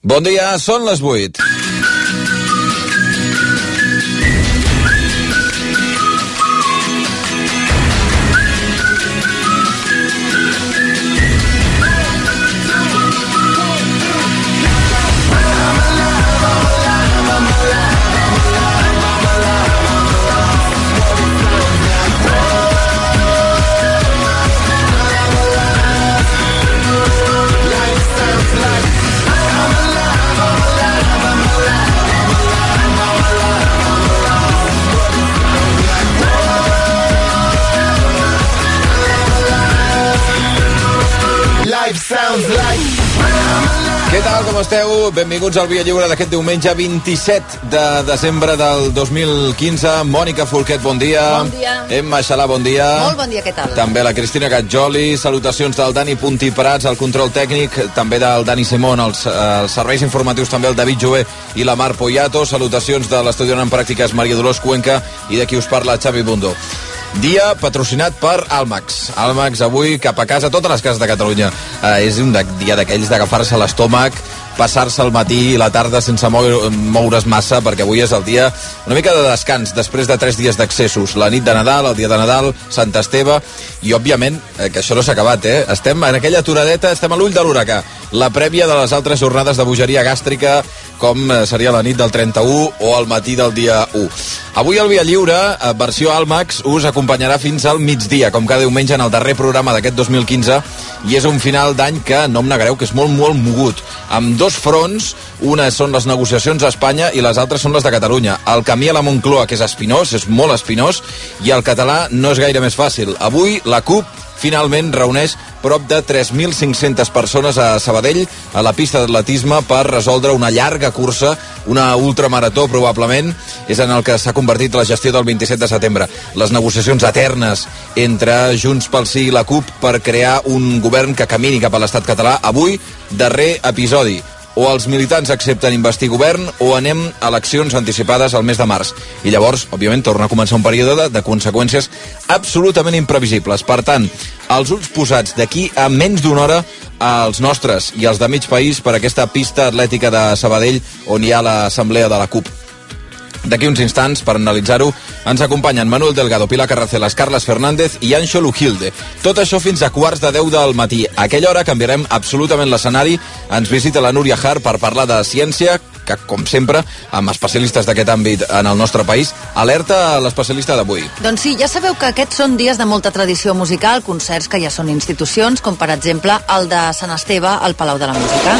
Bon dia, són les 8. Què tal, com esteu? Benvinguts al Via Lliure d'aquest diumenge 27 de desembre del 2015. Mònica Folquet, bon dia. Bon dia. Emma Xalà, bon dia. Molt bon dia, què tal? També la Cristina Gatjoli. Salutacions del Dani Puntí Prats, el control tècnic, també del Dani Simón, els serveis informatius també el David Jover i la Mar Poyato. Salutacions de l'estudiant en pràctiques Maria Dolors Cuenca i de qui us parla Xavi Bundó. Dia patrocinat per Almax. Almax avui cap a casa, totes les cases de Catalunya. És un dia d'aquells d'agafar-se l'estómac, passar-se el matí i la tarda sense moure's massa, perquè avui és el dia una mica de descans, després de 3 dies d'accessos. La nit de Nadal, el dia de Nadal, Sant Esteve, i òbviament que això no s'ha acabat, Estem en aquella aturadeta, estem a l'ull de l'huracà. La prèvia de les altres jornades de bogeria gàstrica, com seria la nit del 31 o el matí del dia 1. Avui al Via Lliure, versió Almax, us acompanyarà fins al migdia, com cada diumenge en el darrer programa d'aquest 2015, i és un final d'any que, no em negareu, que és molt, molt mogut, amb dos fronts. Una són les negociacions a Espanya i les altres són les de Catalunya. El camí a la Moncloa, que és espinós, és molt espinós, i el català no és gaire més fàcil. Avui la CUP finalment reuneix prop de 3.500 persones a Sabadell, a la pista d'atletisme, per resoldre una llarga cursa, una ultramarató probablement, és en el que s'ha convertit la gestió del 27 de setembre. Les negociacions eternes entre Junts pel Sí i la CUP per crear un govern que camini cap a l'estat català. Avui, darrer episodi. O els militants accepten investir govern o anem a eleccions anticipades al mes de març. I llavors, òbviament, torna a començar un període de conseqüències absolutament imprevisibles. Per tant, els ulls posats d'aquí a menys d'una hora als nostres i als de mig país per aquesta pista atlètica de Sabadell on hi ha l'assemblea de la CUP. D'aquí uns instants, per analitzar-ho, ens acompanyen Manuel Delgado, Pilar Carracelas, Carles Fernández i Anxo Lujilde. Tot això fins a 9:15 del matí. A aquella hora canviarem absolutament l'escenari. Ens visita la Núria Har per parlar de ciència, que, com sempre, amb especialistes d'aquest àmbit en el nostre país. Alerta a l'especialista d'avui. Doncs sí, ja sabeu que aquests són dies de molta tradició musical, concerts que ja són institucions, com per exemple el de Sant Esteve al Palau de la Música.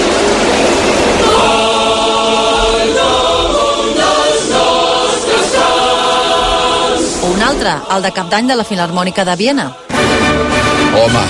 Un altre, el de Cap d'Any de la Filharmònica de Viena. Home!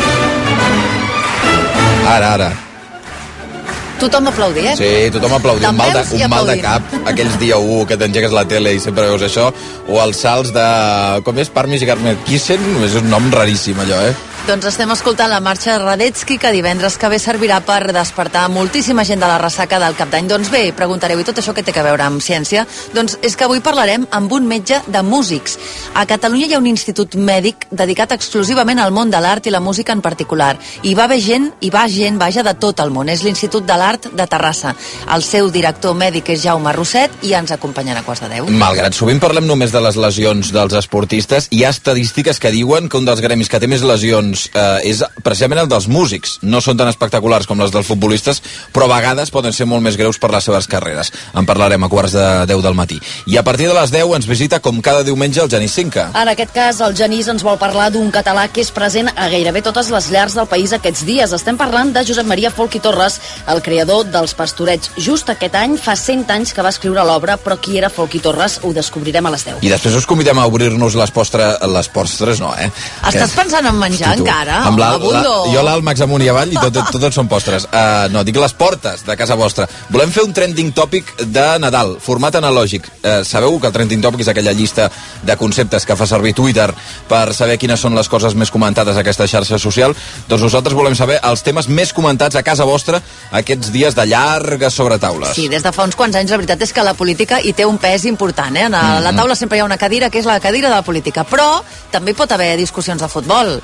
Ara. Tothom aplaudia, Sí, tothom aplaudia. Un mal de cap, aquells dia 1 que t'engegues la tele i sempre veus això, o els salts de... com és? Parmis i Garmet-Kissen? És un nom raríssim, allò, Doncs estem escoltant la marxa de Radetzky, que divendres que ve servirà per despertar moltíssima gent de la ressaca del Cap d'Any. Doncs bé, preguntareu, i tot això què té a veure amb ciència? Doncs és que avui parlarem amb un metge de músics. A Catalunya hi ha un institut mèdic dedicat exclusivament al món de l'art i la música en particular. I va gent de tot el món. És l'Institut de l'Art de Terrassa. El seu director mèdic és Jaume Rosset i ens acompanyarà a 9:15. Malgrat sovint parlem només de les lesions dels esportistes, hi ha estadístiques que diuen que un dels gremis que té més lesions és precisament el dels músics. No són tan espectaculars com les dels futbolistes, però a vegades poden ser molt més greus per les seves carreres. En parlarem a 9:15 del matí. I a partir de les 10 ens visita, com cada diumenge, el Genís Cinca. En aquest cas, el Genís ens vol parlar d'un català que és present a gairebé totes les llars del país aquests dies. Estem parlant de Josep Maria Folch i Torres, el creador dels Pastorets. Just aquest any fa 100 anys que va escriure l'obra, però qui era Folch i Torres ho descobrirem a les 10. I després us convidem a obrir-nos les postres, no, Estàs pensant en menjar encara? Amb jo l'Almax amunt i avall i tot són postres. No, dic les portes de casa vostra. Volem fer un trending topic de Nadal, format analògic. Sabeu que el trending topic és aquella llista de conceptes que fa servir Twitter per saber quines són les coses més comentades a aquesta xarxa social? Doncs nosaltres volem saber els temes més comentats a casa vostra aquests dies de llargues sobretaules. Sí, des de fa uns quants anys la veritat és que la política hi té un pes important, A la taula sempre hi ha una cadira que és la cadira de la política, però també pot haver discussions de futbol,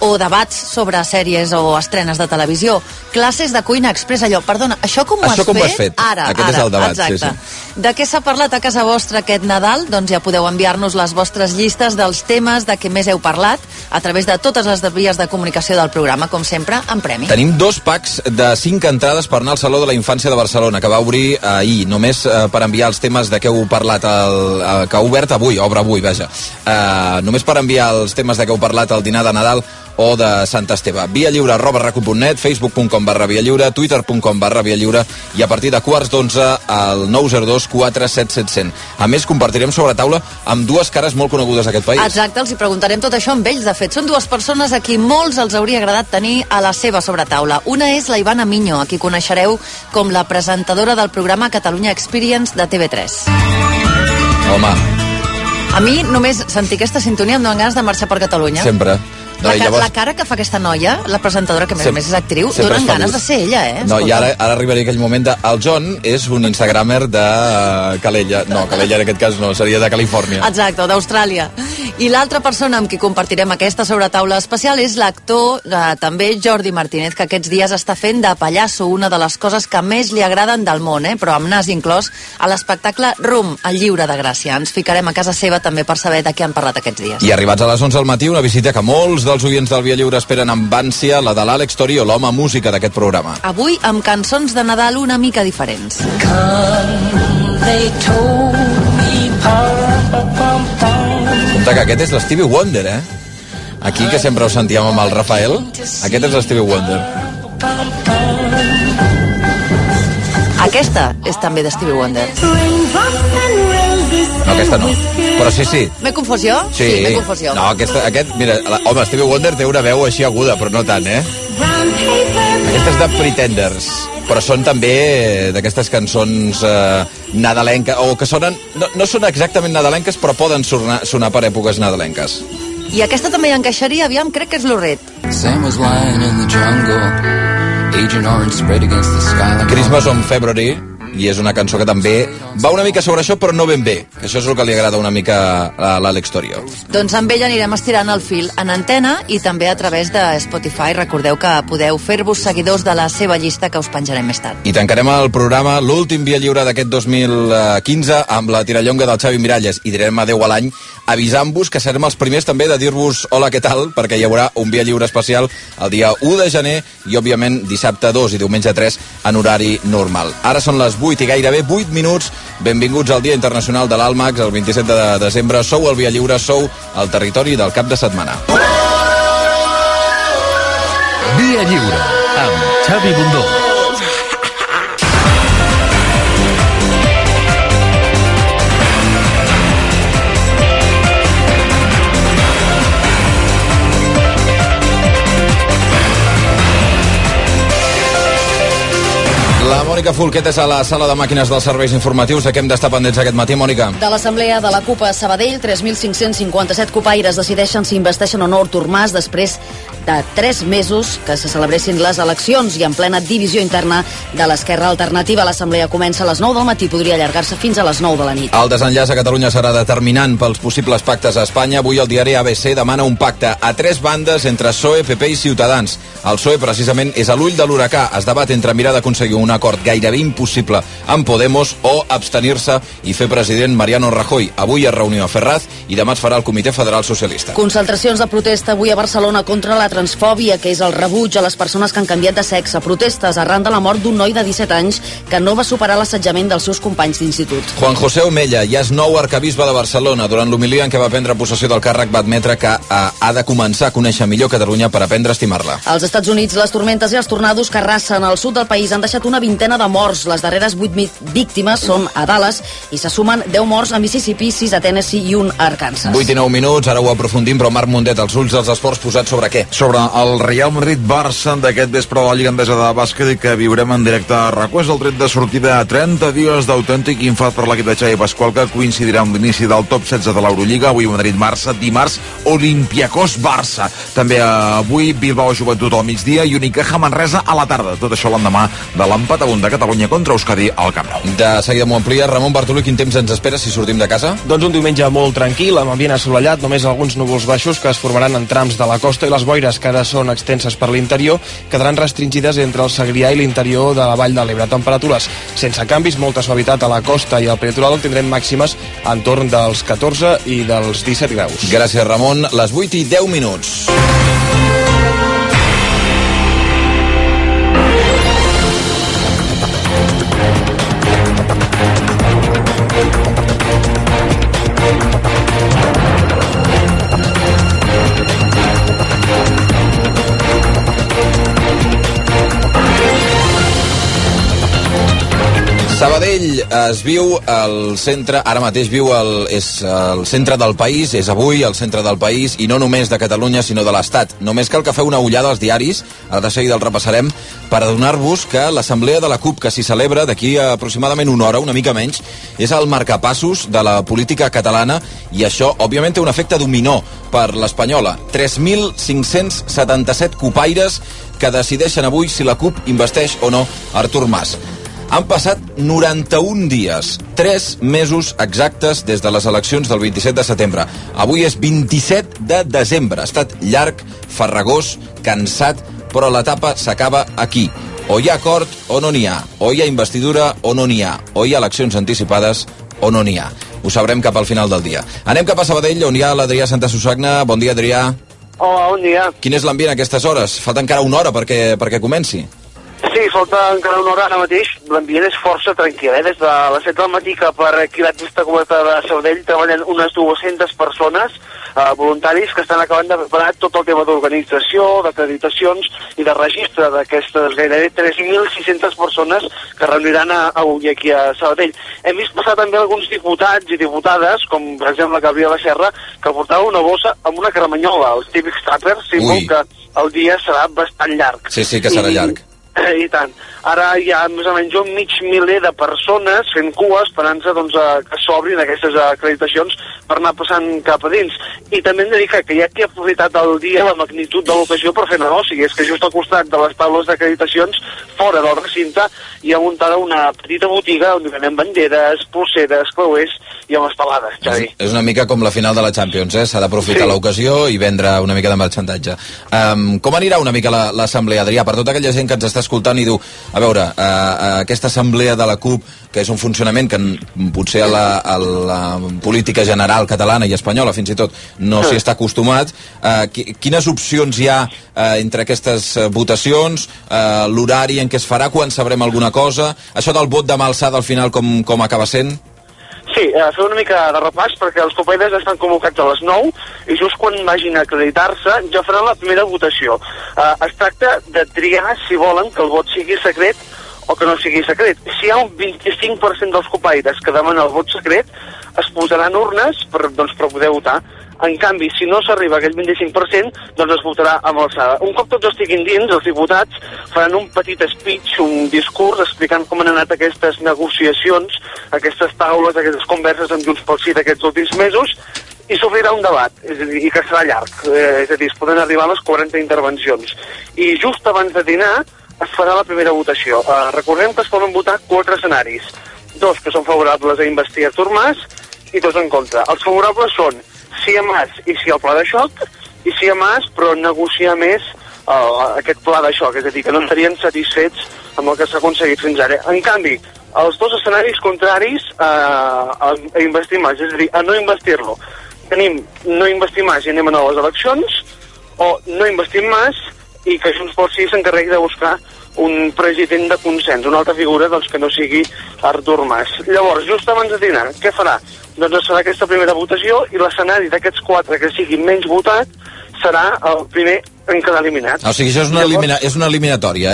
o debats sobre sèries o estrenes de televisió, classes de cuina express, allò, perdona, això com ho has fet? Ara, aquest és el debat, exacte. sí. De què s'ha parlat a casa vostra aquest Nadal? Doncs ja podeu enviar-nos les vostres llistes dels temes de què més heu parlat a través de totes les vies de comunicació del programa, com sempre, en premi. Tenim 2 packs de 5 entrades per anar al Saló de la Infància de Barcelona, que va obrir ahir, només per enviar els temes de què heu parlat, que ha obert avui, obre avui, vaja. Només per enviar els temes de què heu parlat al dinar de Nadal o de Sant Esteve. Via Lliure @racu.net, facebook.com/vialliure, twitter.com/vialliure i a partir de 11:15 al 902 47700. A més, compartirem sobre taula amb 2 cares molt conegudes d'aquest país. Exacte, els hi preguntarem tot això amb ells. De fet, són 2 persones a qui molts els hauria agradat tenir a la seva sobretaula. Una és la Ivana Miño, a qui coneixereu com la presentadora del programa Catalunya Experience de TV3. Home. A mi, només sentir aquesta sintonia em donen ganes de marxar per Catalunya. Sempre. No, la cara que fa aquesta noia, la presentadora, que a més és actriu, donen ganes de ser ella, No, i ara arribaria aquell moment de... El John és un instagramer de Calella. No, Calella en aquest cas no, seria de Califòrnia. Exacte, d'Austràlia. I l'altra persona amb qui compartirem aquesta sobretaula especial és l'actor, també Jordi Martínez, que aquests dies està fent de pallasso, una de les coses que més li agraden del món, però amb nas inclòs, a l'espectacle Rum, el Lliure de Gràcia. Ens ficarem a casa seva també per saber de què han parlat aquests dies. I arribats a les 11 del matí, una visita que molts dels oients del Via Lliure esperen amb ànsia, la de l'Àlex Torio, l'home música d'aquest programa. Avui amb cançons de Nadal una mica diferents. Compte que aquest és l'Stevie Wonder, Aquí, que sempre ho sentíem amb el Rafael, aquest és l'Stevie Wonder. Aquesta és també de Stevie Wonder. No, aquesta no. Però sí. M'he confós jo? Sí, m'he confós jo. No, aquest, mira, home, Stevie Wonder té una veu així aguda, però no tant, Aquesta és de Pretenders, però són també d'aquestes cançons nadalenques, o que sonen, no són exactament nadalenques, però poden sonar per èpoques nadalenques. I aquesta també hi encaixaria, aviam, crec que és Lorret. Sam was lying in the jungle, Agent Orange spread against the sky like Christmas on February, i és una cançó que també va una mica sobre això, però no ben bé, que això és el que li agrada una mica a l'Àlex Torio. Doncs amb ell anirem estirant el fil en antena i també a través de Spotify. Recordeu que podeu fer-vos seguidors de la seva llista, que us penjarem més tard. I tancarem el programa, l'últim Via Lliure d'aquest 2015, amb la tirallonga del Xavi Miralles, i direm adeu a l'any, avisant-vos que serem els primers també de dir-vos hola, què tal, perquè hi haurà un Via Lliure especial el dia 1 de gener i, òbviament, dissabte 2 i diumenge 3 en horari normal. Ara són les 8 i gairebé 8 minuts. Benvinguts al Dia Internacional de l'Àlmax, el 27 de desembre. Sou al Via Lliure, sou al territori del cap de setmana. Via Lliure, amb Xavi Bundó. La Mònica Folquet és a la sala de màquines dels serveis informatius. De què hem d'estar pendents aquest matí, Mònica? De l'assemblea de la CUP a Sabadell, 3.557 copaires decideixen si investeixen o no Artur Mas després de 3 mesos que se celebressin les eleccions, i en plena divisió interna de l'Esquerra Alternativa. L'assemblea comença a les 9 del matí i podria allargar-se fins a les 9 de la nit. El desenllaç a Catalunya serà determinant pels possibles pactes a Espanya. Avui el diari ABC demana un pacte a 3 bandes entre PSOE, PP i Ciutadans. El PSOE, precisament, és a l'ull de l'huracà. Es debat entre mirar d'aconseguir un acord gairebé impossible amb Podemos o abstenir-se i fer president Mariano Rajoy. Avui es reunió a Ferraz i demà es farà el Comitè Federal Socialista. Concentracions de protesta avui a Barcelona contra la transfòbia, que és el rebuig a les persones que han canviat de sexe. Protestes arran de la mort d'un noi de 17 anys que no va superar l'assetjament dels seus companys d'institut. Juan José Omella ja és nou arquebisbe de Barcelona. Durant l'homilia en què va prendre possessió del càrrec va admetre que ha de començar a conèixer millor Catalunya per aprendre a estimar-la. Als Estats Units, les tormentes i els tornados que arrasen al sud del país han deixat una vintena de morts. Les darreres 8 víctimes són a Dallas i se sumen 10 morts a Mississippi, 6 a Tennessee i 1 a Arkansas. 8 i 9 minuts, ara ho aprofundim, però Marc Mundet, els ulls dels esports posats sobre què? Sobre el Real Madrid-Barça d'aquest vespre de la Lliga Endesa de Bàsquet, i que viurem en directe a RAC1. És el tret de sortida a 30 dies d'autèntic infart per l'equip de Xavi Pasqual, que coincidirà amb l'inici del top 16 de l'Eurolliga. Avui Madrid-Barça, dimarts Olympiacos-Barça. També avui Bilbao Joventut al migdia i Unicaja Manresa a la tarda. Tot això l'endemà de l'empat empat a 1 de Catalunya contra Euskadi al Camp Nou. De seguida m'ho amplia. Ramon Bartolí, quin temps ens espera si sortim de casa? Doncs un diumenge molt tranquil, amb ambient assolellat, només alguns núvols baixos que es formaran en trams de la costa, i les boires, que ara són extenses per l'interior, quedaran restringides entre el Segrià i l'interior de la Vall de l'Ebre. Temperatures sense canvis, molta suavitat a la costa i al prelitoral, on tindrem màximes entorn dels 14 i dels 17 graus. Gràcies, Ramon. Les 8:10. Sabadell es viu al centre, ara mateix és el centre del país, és avui el centre del país, i no només de Catalunya, sinó de l'Estat. Només cal que feu una ullada als diaris, ara de seguida el repassarem, per adonar-vos que l'assemblea de la CUP que s'hi celebra d'aquí a aproximadament una hora, una mica menys, és el marcapassos de la política catalana, i això, òbviament, té un efecte dominó per l'espanyola. 3.577 cupaires que decideixen avui si la CUP investeix o no Artur Mas. Han passat 91 dies, 3 mesos exactes des de les eleccions del 27 de setembre. Avui és 27 de desembre. Ha estat llarg, farragós, cansat, però l'etapa s'acaba aquí. O hi ha acord o no n'hi ha. O hi ha investidura o no n'hi ha. O hi ha eleccions anticipades o no n'hi ha. Ho sabrem cap al final del dia. Anem cap a Sabadell, on hi ha l'Adrià Santa Susagna. Bon dia, Adrià. Hola, bon dia. Quin és l'ambient a aquestes hores? Falta encara una hora perquè comenci. Sí, falta encara una hora ara mateix. L'ambient és força tranquil, Des de les 7 del matí que per aquí la pista coberta de Sabadell treballen unes 200 persones, voluntaris, que estan acabant de preparar tot el tema d'organització, d'acreditacions i de registre d'aquestes gairebé 3.600 persones que reuniran avui aquí a Sabadell. Hem vist passar també alguns diputats i diputades, com per exemple Gabriela Serra, que portava una bossa amb una caramanyola, els típics tàpers, símbol que el dia serà bastant llarg. Sí, que serà llarg. I tant. Ara hi ha més o menys 1.500.000 de persones fent cua esperant-se que s'obrin aquestes acreditacions per anar passant cap a dins. I també hem de dir que hi ha qui ha aprofitat el dia, la magnitud de l'ocasió per fer negoci. És que just al costat de les taules d'acreditacions, fora del recinte, hi ha muntada una petita botiga on hi venen banderes, pulseres, creuers i amb estelades, Xavi. És una mica com la final de la Champions, S'ha d'aprofitar l'ocasió i vendre una mica de marxandatge. Com anirà una mica l'assemblea, Adrià? Per tota aquella gent que ens està escoltant i diu, a veure, aquesta assemblea de la CUP, que és un funcionament que potser a la política general catalana i espanyola fins i tot no s'hi està acostumat, quines opcions hi ha entre aquestes votacions, l'horari en què es farà, quan sabrem alguna cosa, això del vot de mà alçada al final com acaba sent? Sí, fer una mica de repàs, perquè els copaires estan convocats a les 9 i just quan vagin a acreditar-se ja faran la primera votació. Es tracta de triar si volen que el vot sigui secret o que no sigui secret. Si hi ha un 25% dels copaires que demanen el vot secret, es posaran urnes per poder votar. En canvi, si no s'arriba a aquell 25%, doncs es votarà amb alçada. Un cop tots estiguin dins, els diputats faran un petit speech, un discurs, explicant com han anat aquestes negociacions, aquestes taules, aquestes converses amb Junts pel Sí d'aquests últims mesos, i s'obrirà un debat, és a dir, i que serà llarg. És a dir, es poden arribar a les 40 intervencions. I just abans de dinar es farà la primera votació. Recordem que es poden votar 4 escenaris. 2 que són favorables a investir Artur Mas i 2 en contra. Els favorables són sí a Mas i sí al pla de xoc, i sí a Mas però negociar més aquest pla de xoc, és a dir, que no estarien satisfets amb el que s'ha aconseguit fins ara. En canvi, els 2 escenaris contraris a investir Mas, és a dir, a no investir-lo. Tenim no investir Mas i anem a noves eleccions, o no investim Mas i que Junts pel Sí s'encarregui de buscar un president de consens, una altra figura que no sigui Artur Mas. Llavors, just abans de dinar, què farà? Doncs es farà aquesta primera votació i l'escenari d'aquests 4 que sigui menys votat serà el primer en quedar eliminat. O sigui, això és una eliminatòria,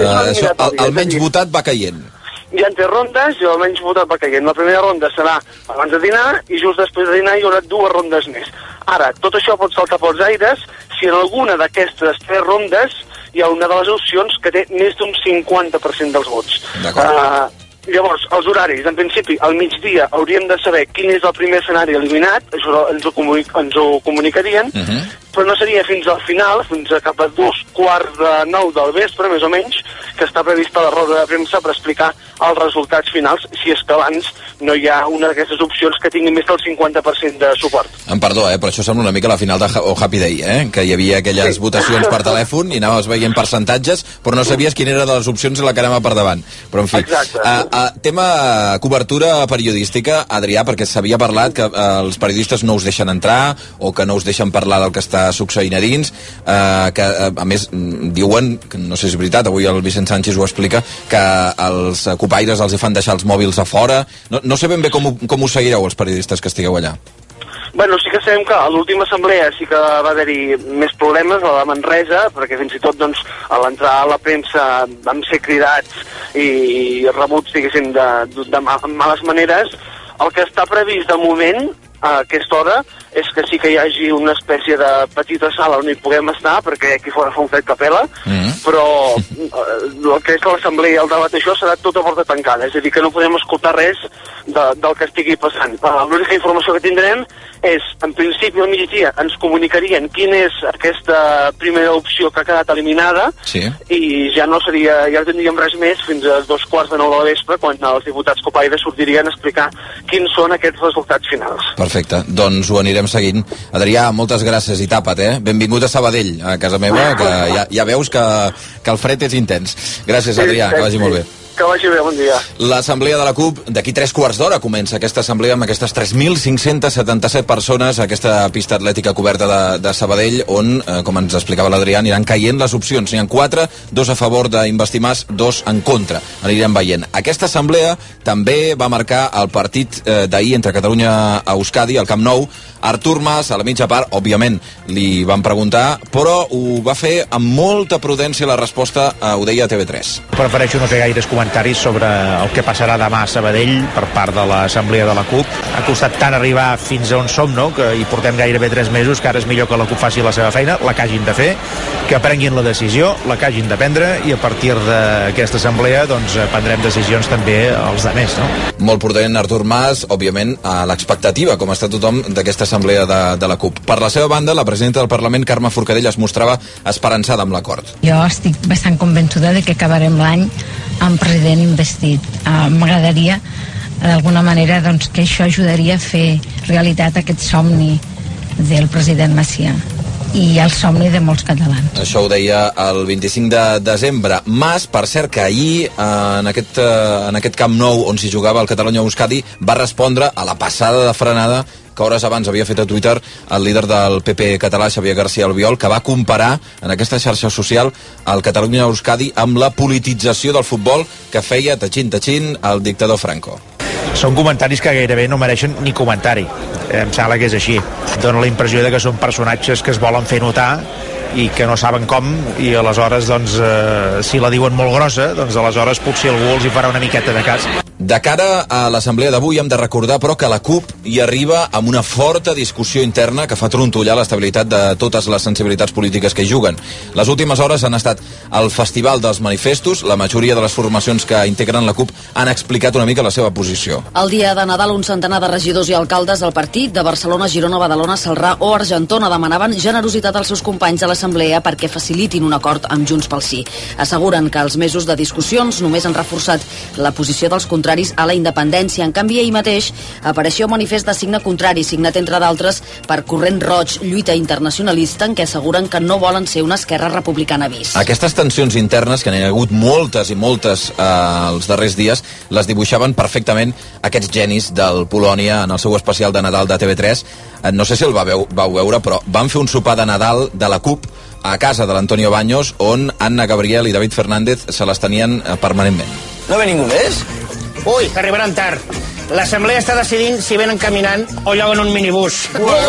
El menys votat va caient. Hi ha 3 rondes i el menys votat va caient. La primera ronda serà abans de dinar i just després de dinar hi haurà 2 rondes més. Ara, tot això pot saltar pels aires si en alguna d'aquestes 3 rondes hi ha una de les opcions que té més d'un 50% dels vots. Llavors, els horaris, en principi, al migdia hauríem de saber quin és el primer escenari eliminat, això ens ho comunicarien, però no seria fins al final, fins a cap a 8:45 del vespre, més o menys, que està prevista la roda de premsa per explicar els resultats finals, si és que abans no hi ha una d'aquestes opcions que tingui més del 50% de suport. Em perdó, però això sembla una mica la final de Happy Day, que hi havia aquelles votacions per telèfon i anaves veient percentatges, però no sabies quina era de les opcions la que anava per davant. Però, en fi, tema cobertura periodística, Adrià, perquè s'havia parlat que els periodistes no us deixen entrar o que no us deixen parlar del que està succeint a dins, que, a més, diuen, que no sé si és veritat, avui el Vicent Sánchez ho explica, que els copaires els fan deixar els mòbils a fora. No sé ben bé com ho seguireu, els periodistes que estigueu allà. Bueno, sí que sabem que a l'última assemblea sí que va haver-hi més problemes, a la Manresa, perquè fins i tot doncs, a l'entrar a la premsa vam ser cridats i rebuts, diguéssim, de males maneres. El que està previst de moment, a aquesta hora, és que sí que hi hagi una espècie de petita sala on hi puguem estar, perquè aquí fora fa un fred que pela, però el que és l'assemblea i el debat això serà tot a porta tancada, és a dir, que no podem escoltar res del que estigui passant. L'única informació que tindrem és, en principi al migdia ens comunicarien quina és aquesta primera opció que ha quedat eliminada, i ja no tindríem res més fins a 8:45 del vespre, quan els diputats copaires sortirien a explicar quins són aquests resultats finals. Perfecte, doncs ho anirem seguint. Adrià, moltes gràcies i tapa't, Benvingut a Sabadell, a casa meva, que ja veus que el fred és intens. Gràcies, Adrià, que vagi molt bé. Que vagi bé, bon dia. L'assemblea de la CUP, d'aquí 3 quarts d'hora comença aquesta assemblea amb aquestes 3.577 persones, aquesta pista atlètica coberta de Sabadell, on, com ens explicava l'Adrià, aniran caient les opcions. N'hi ha 4, 2 a favor d'investir Mas, 2 en contra. Anirem veient. Aquesta assemblea també va marcar el partit d'ahir entre Catalunya a Euskadi, al Camp Nou. Artur Mas, a la mitja part, òbviament, li van preguntar, però ho va fer amb molta prudència. La resposta ho deia a TV3. Prefereixo no fer gaires comentaris sobre el que passarà demà a Sabadell per part de l'assemblea de la CUP. Ha costat tant arribar fins a on som, no?, que hi portem gairebé 3 mesos, que ara és millor que la CUP faci la seva feina, la que hagin de fer, que prenguin la decisió, la que hagin de prendre, i a partir d'aquesta assemblea doncs prendrem decisions també els altres, no? Molt prudent Artur Mas, òbviament, a l'expectativa, com està tothom, d'aquesta assemblea de la CUP. Per la seva banda, la presidenta del Parlament, Carme Forcadell, es mostrava esperançada amb l'acord. Jo estic bastant convençuda de que acabarem l'any amb president investit. M'agradaria, d'alguna manera, doncs, que això ajudaria a fer realitat aquest somni del president Macià i el somni de molts catalans. Això ho deia el 25 de desembre. Mas, per cert, que ahir en aquest Camp Nou on s'hi jugava el Catalunya-Euskadi va respondre a la passada de frenada que hores abans havia fet a Twitter el líder del PP català, Xavier García Albiol, que va comparar en aquesta xarxa social el Catalunya-Euskadi amb la politització del futbol que feia tatxin el dictador Franco. Són comentaris que gairebé no mereixen ni comentari. Em sembla que és així. Dóna la impressió de que són personatges que es volen fer notar i que no saben com, i aleshores doncs, si la diuen molt grossa, doncs aleshores potser algú els hi farà una miqueta de cas. De cara a l'assemblea d'avui hem de recordar, però, que la CUP hi arriba amb una forta discussió interna que fa trontollar l'estabilitat de totes les sensibilitats polítiques que hi juguen. Les últimes hores han estat el festival dels manifestos. La majoria de les formacions que integren la CUP han explicat una mica la seva posició. El dia de Nadal, un centenar de regidors i alcaldes del partit de Barcelona, Girona, Badalona, Celrà o Argentona demanaven generositat als seus companys a l'assemblea perquè facilitin un acord amb Junts pel Sí. Asseguren que els mesos de discussions només han reforçat la posició dels contraris a la independència. En canvi, ahir mateix apareixia un manifest de signe contrari, signat entre d'altres per Corrent Roig, Lluita Internacionalista, en què asseguren que no volen ser una esquerra republicana bis. Aquestes tensions internes, que n'hi ha hagut moltes i moltes els darrers dies, les dibuixaven perfectament aquests genis del Polònia en el seu especial de Nadal de TV3. No sé si el vau veure, però van fer un sopar de Nadal de la CUP a casa de l'Antonio Baños, on Anna Gabriel i David Fernández se les tenien permanentment. No ve ningú més? Ui, arribaran tard. L'assemblea està decidint si venen caminant o lloguen un minibús.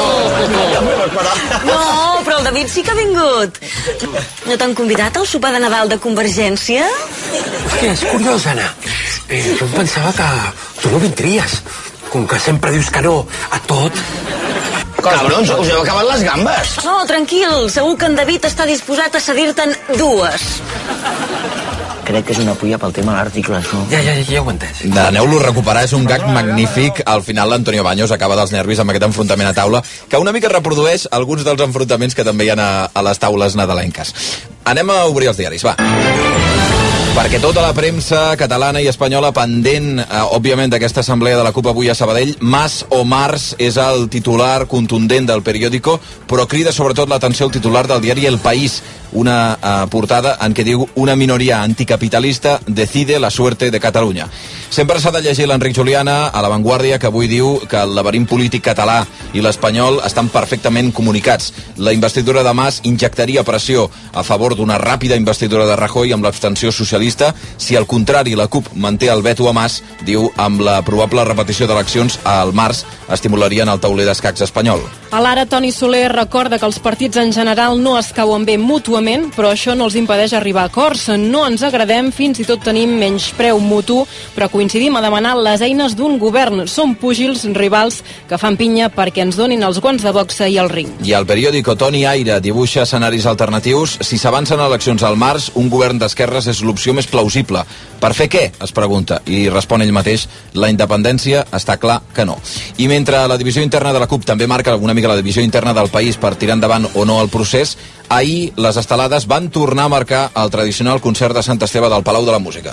No, però el David sí que ha vingut. No t'han convidat al sopar de Nadal de Convergència? Hòstia, és curiós, Anna. Jo em pensava que tu no vindries. Com que sempre dius que no a tot. Cabrons, us heu acabat les gambes. No, tranquil, segur que en David està disposat a cedir-te'n 2. crec que és una pulla pel tema de l'articles, no? Ja ho he entès. Aneu-lo a recuperar, és un gag magnífic. Al final l'Antonio Baños acaba dels nervis amb aquest enfrontament a taula, que una mica reprodueix alguns dels enfrontaments que també hi ha a les taules nadalenques. Anem a obrir els diaris, va. Perquè tota la premsa catalana i espanyola pendent, òbviament, d'aquesta assemblea de la CUP avui a Sabadell, Mas o Mars és el titular contundent del periòdico, però crida sobretot l'atenció el titular del diari El País, una portada en què diu una minoria anticapitalista decide la suerte de Catalunya. Sempre s'ha de llegir l'Enric Juliana a La Vanguardia, que avui diu que el laberint polític català i l'espanyol estan perfectament comunicats. La investidura de Mas injectaria pressió a favor d'una ràpida investidura de Rajoy amb l'abstenció socialista. Si al contrari la CUP manté el veto a Mas, diu, amb la probable repetició d'eleccions al març estimularien el tauler d'escacs espanyol. A l'Ara, Toni Soler recorda que els partits en general no es cauen bé mútuament, però això no els impedeix arribar a acords. No ens agradem, fins i tot tenim menyspreu mutu, però coincidim a demanar les eines d'un govern. Som púgils rivals que fan pinya perquè ens donin els guants de boxa i el ring. I el periòdico Toni Aire dibuixa escenaris alternatius. Si s'avancen eleccions al març, un govern d'esquerres és l'opció més plausible. Per fer què? Es pregunta. I respon ell mateix, la independència està clar que no. I mentre la divisió interna de la CUP també marca una mica la divisió interna del país per tirar endavant o no el procés, ahir les estelades van tornar a marcar el tradicional concert de Sant Esteve del Palau de la Música.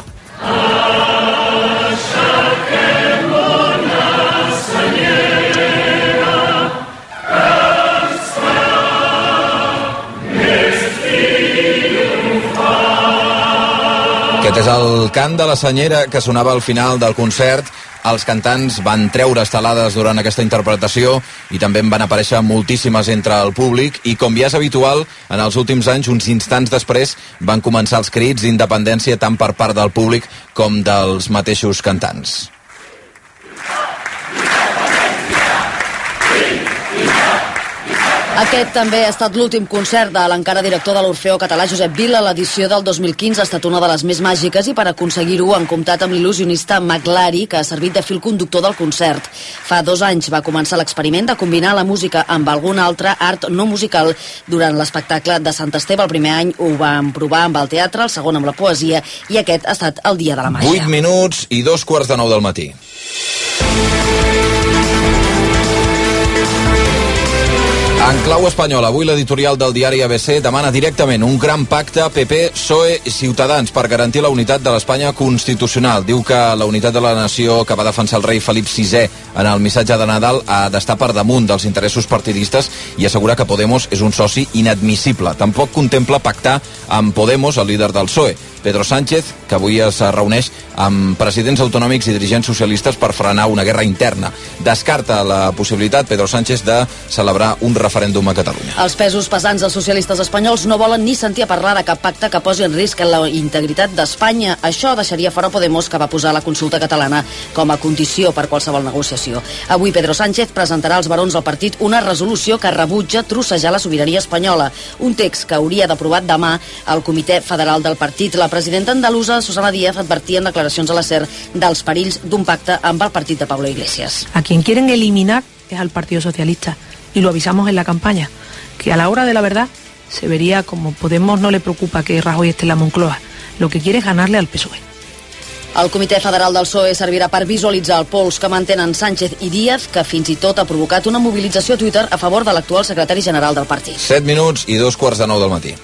Aquest és el cant de la senyera que sonava al final del concert. Els cantants van treure estelades durant aquesta interpretació i també en van aparèixer moltíssimes entre el públic i, com ja és habitual, en els últims anys, uns instants després, van començar els crits d'independència tant per part del públic com dels mateixos cantants. Aquest també ha estat l'últim concert de l'encara director de l'Orfeó Català, Josep Vila. L'edició del 2015 ha estat una de les més màgiques i per aconseguir-ho han comptat amb l'il·lusionista Maglari, que ha servit de fil conductor del concert. Fa 2 anys va començar l'experiment de combinar la música amb algun altre art no musical durant l'espectacle de Sant Esteve. El primer any ho vam provar amb el teatre, el segon amb la poesia i aquest ha estat el dia de la màgia. 8 minuts i 2:45 del matí. En clau espanyol, avui l'editorial del diari ABC demana directament un gran pacte PP, PSOE i Ciutadans per garantir la unitat de l'Espanya constitucional. Diu que la unitat de la nació que va defensar el rei Felip VI en el missatge de Nadal ha d'estar per damunt dels interessos partidistes i assegura que Podemos és un soci inadmissible. Tampoc contempla pactar amb Podemos, el líder del PSOE. Pedro Sánchez, que avui es reuneix amb presidents autonòmics i dirigents socialistes per frenar una guerra interna. Descarta la possibilitat, Pedro Sánchez, de celebrar un referèndum a Catalunya. Els pesos pesants dels socialistes espanyols no volen ni sentir a parlar de cap pacte que posi en risc la integritat d'Espanya. Això deixaria fora Podemos, que va posar la consulta catalana com a condició per qualsevol negociació. Avui Pedro Sánchez presentarà als barons del partit una resolució que rebutja trossejar la sobirania espanyola, un text que hauria d'aprovar demà el Comitè Federal del partit. La presidenta andalusa, Susana Díaz, advertia en declaracions a la SER dels perills d'un pacte amb el partit de Pablo Iglesias. A quien quieren eliminar es al Partido Socialista, y lo avisamos en la campaña, que a la hora de la verdad se vería como Podemos no le preocupa que Rajoy esté en la Moncloa, lo que quiere es ganarle al PSOE. El Comitè Federal del PSOE servirà per visualitzar el pols que mantenen Sánchez i Díaz, que fins i tot ha provocat una mobilització a Twitter a favor de l'actual secretari general del partit. 7 minuts i 2:45 del matí.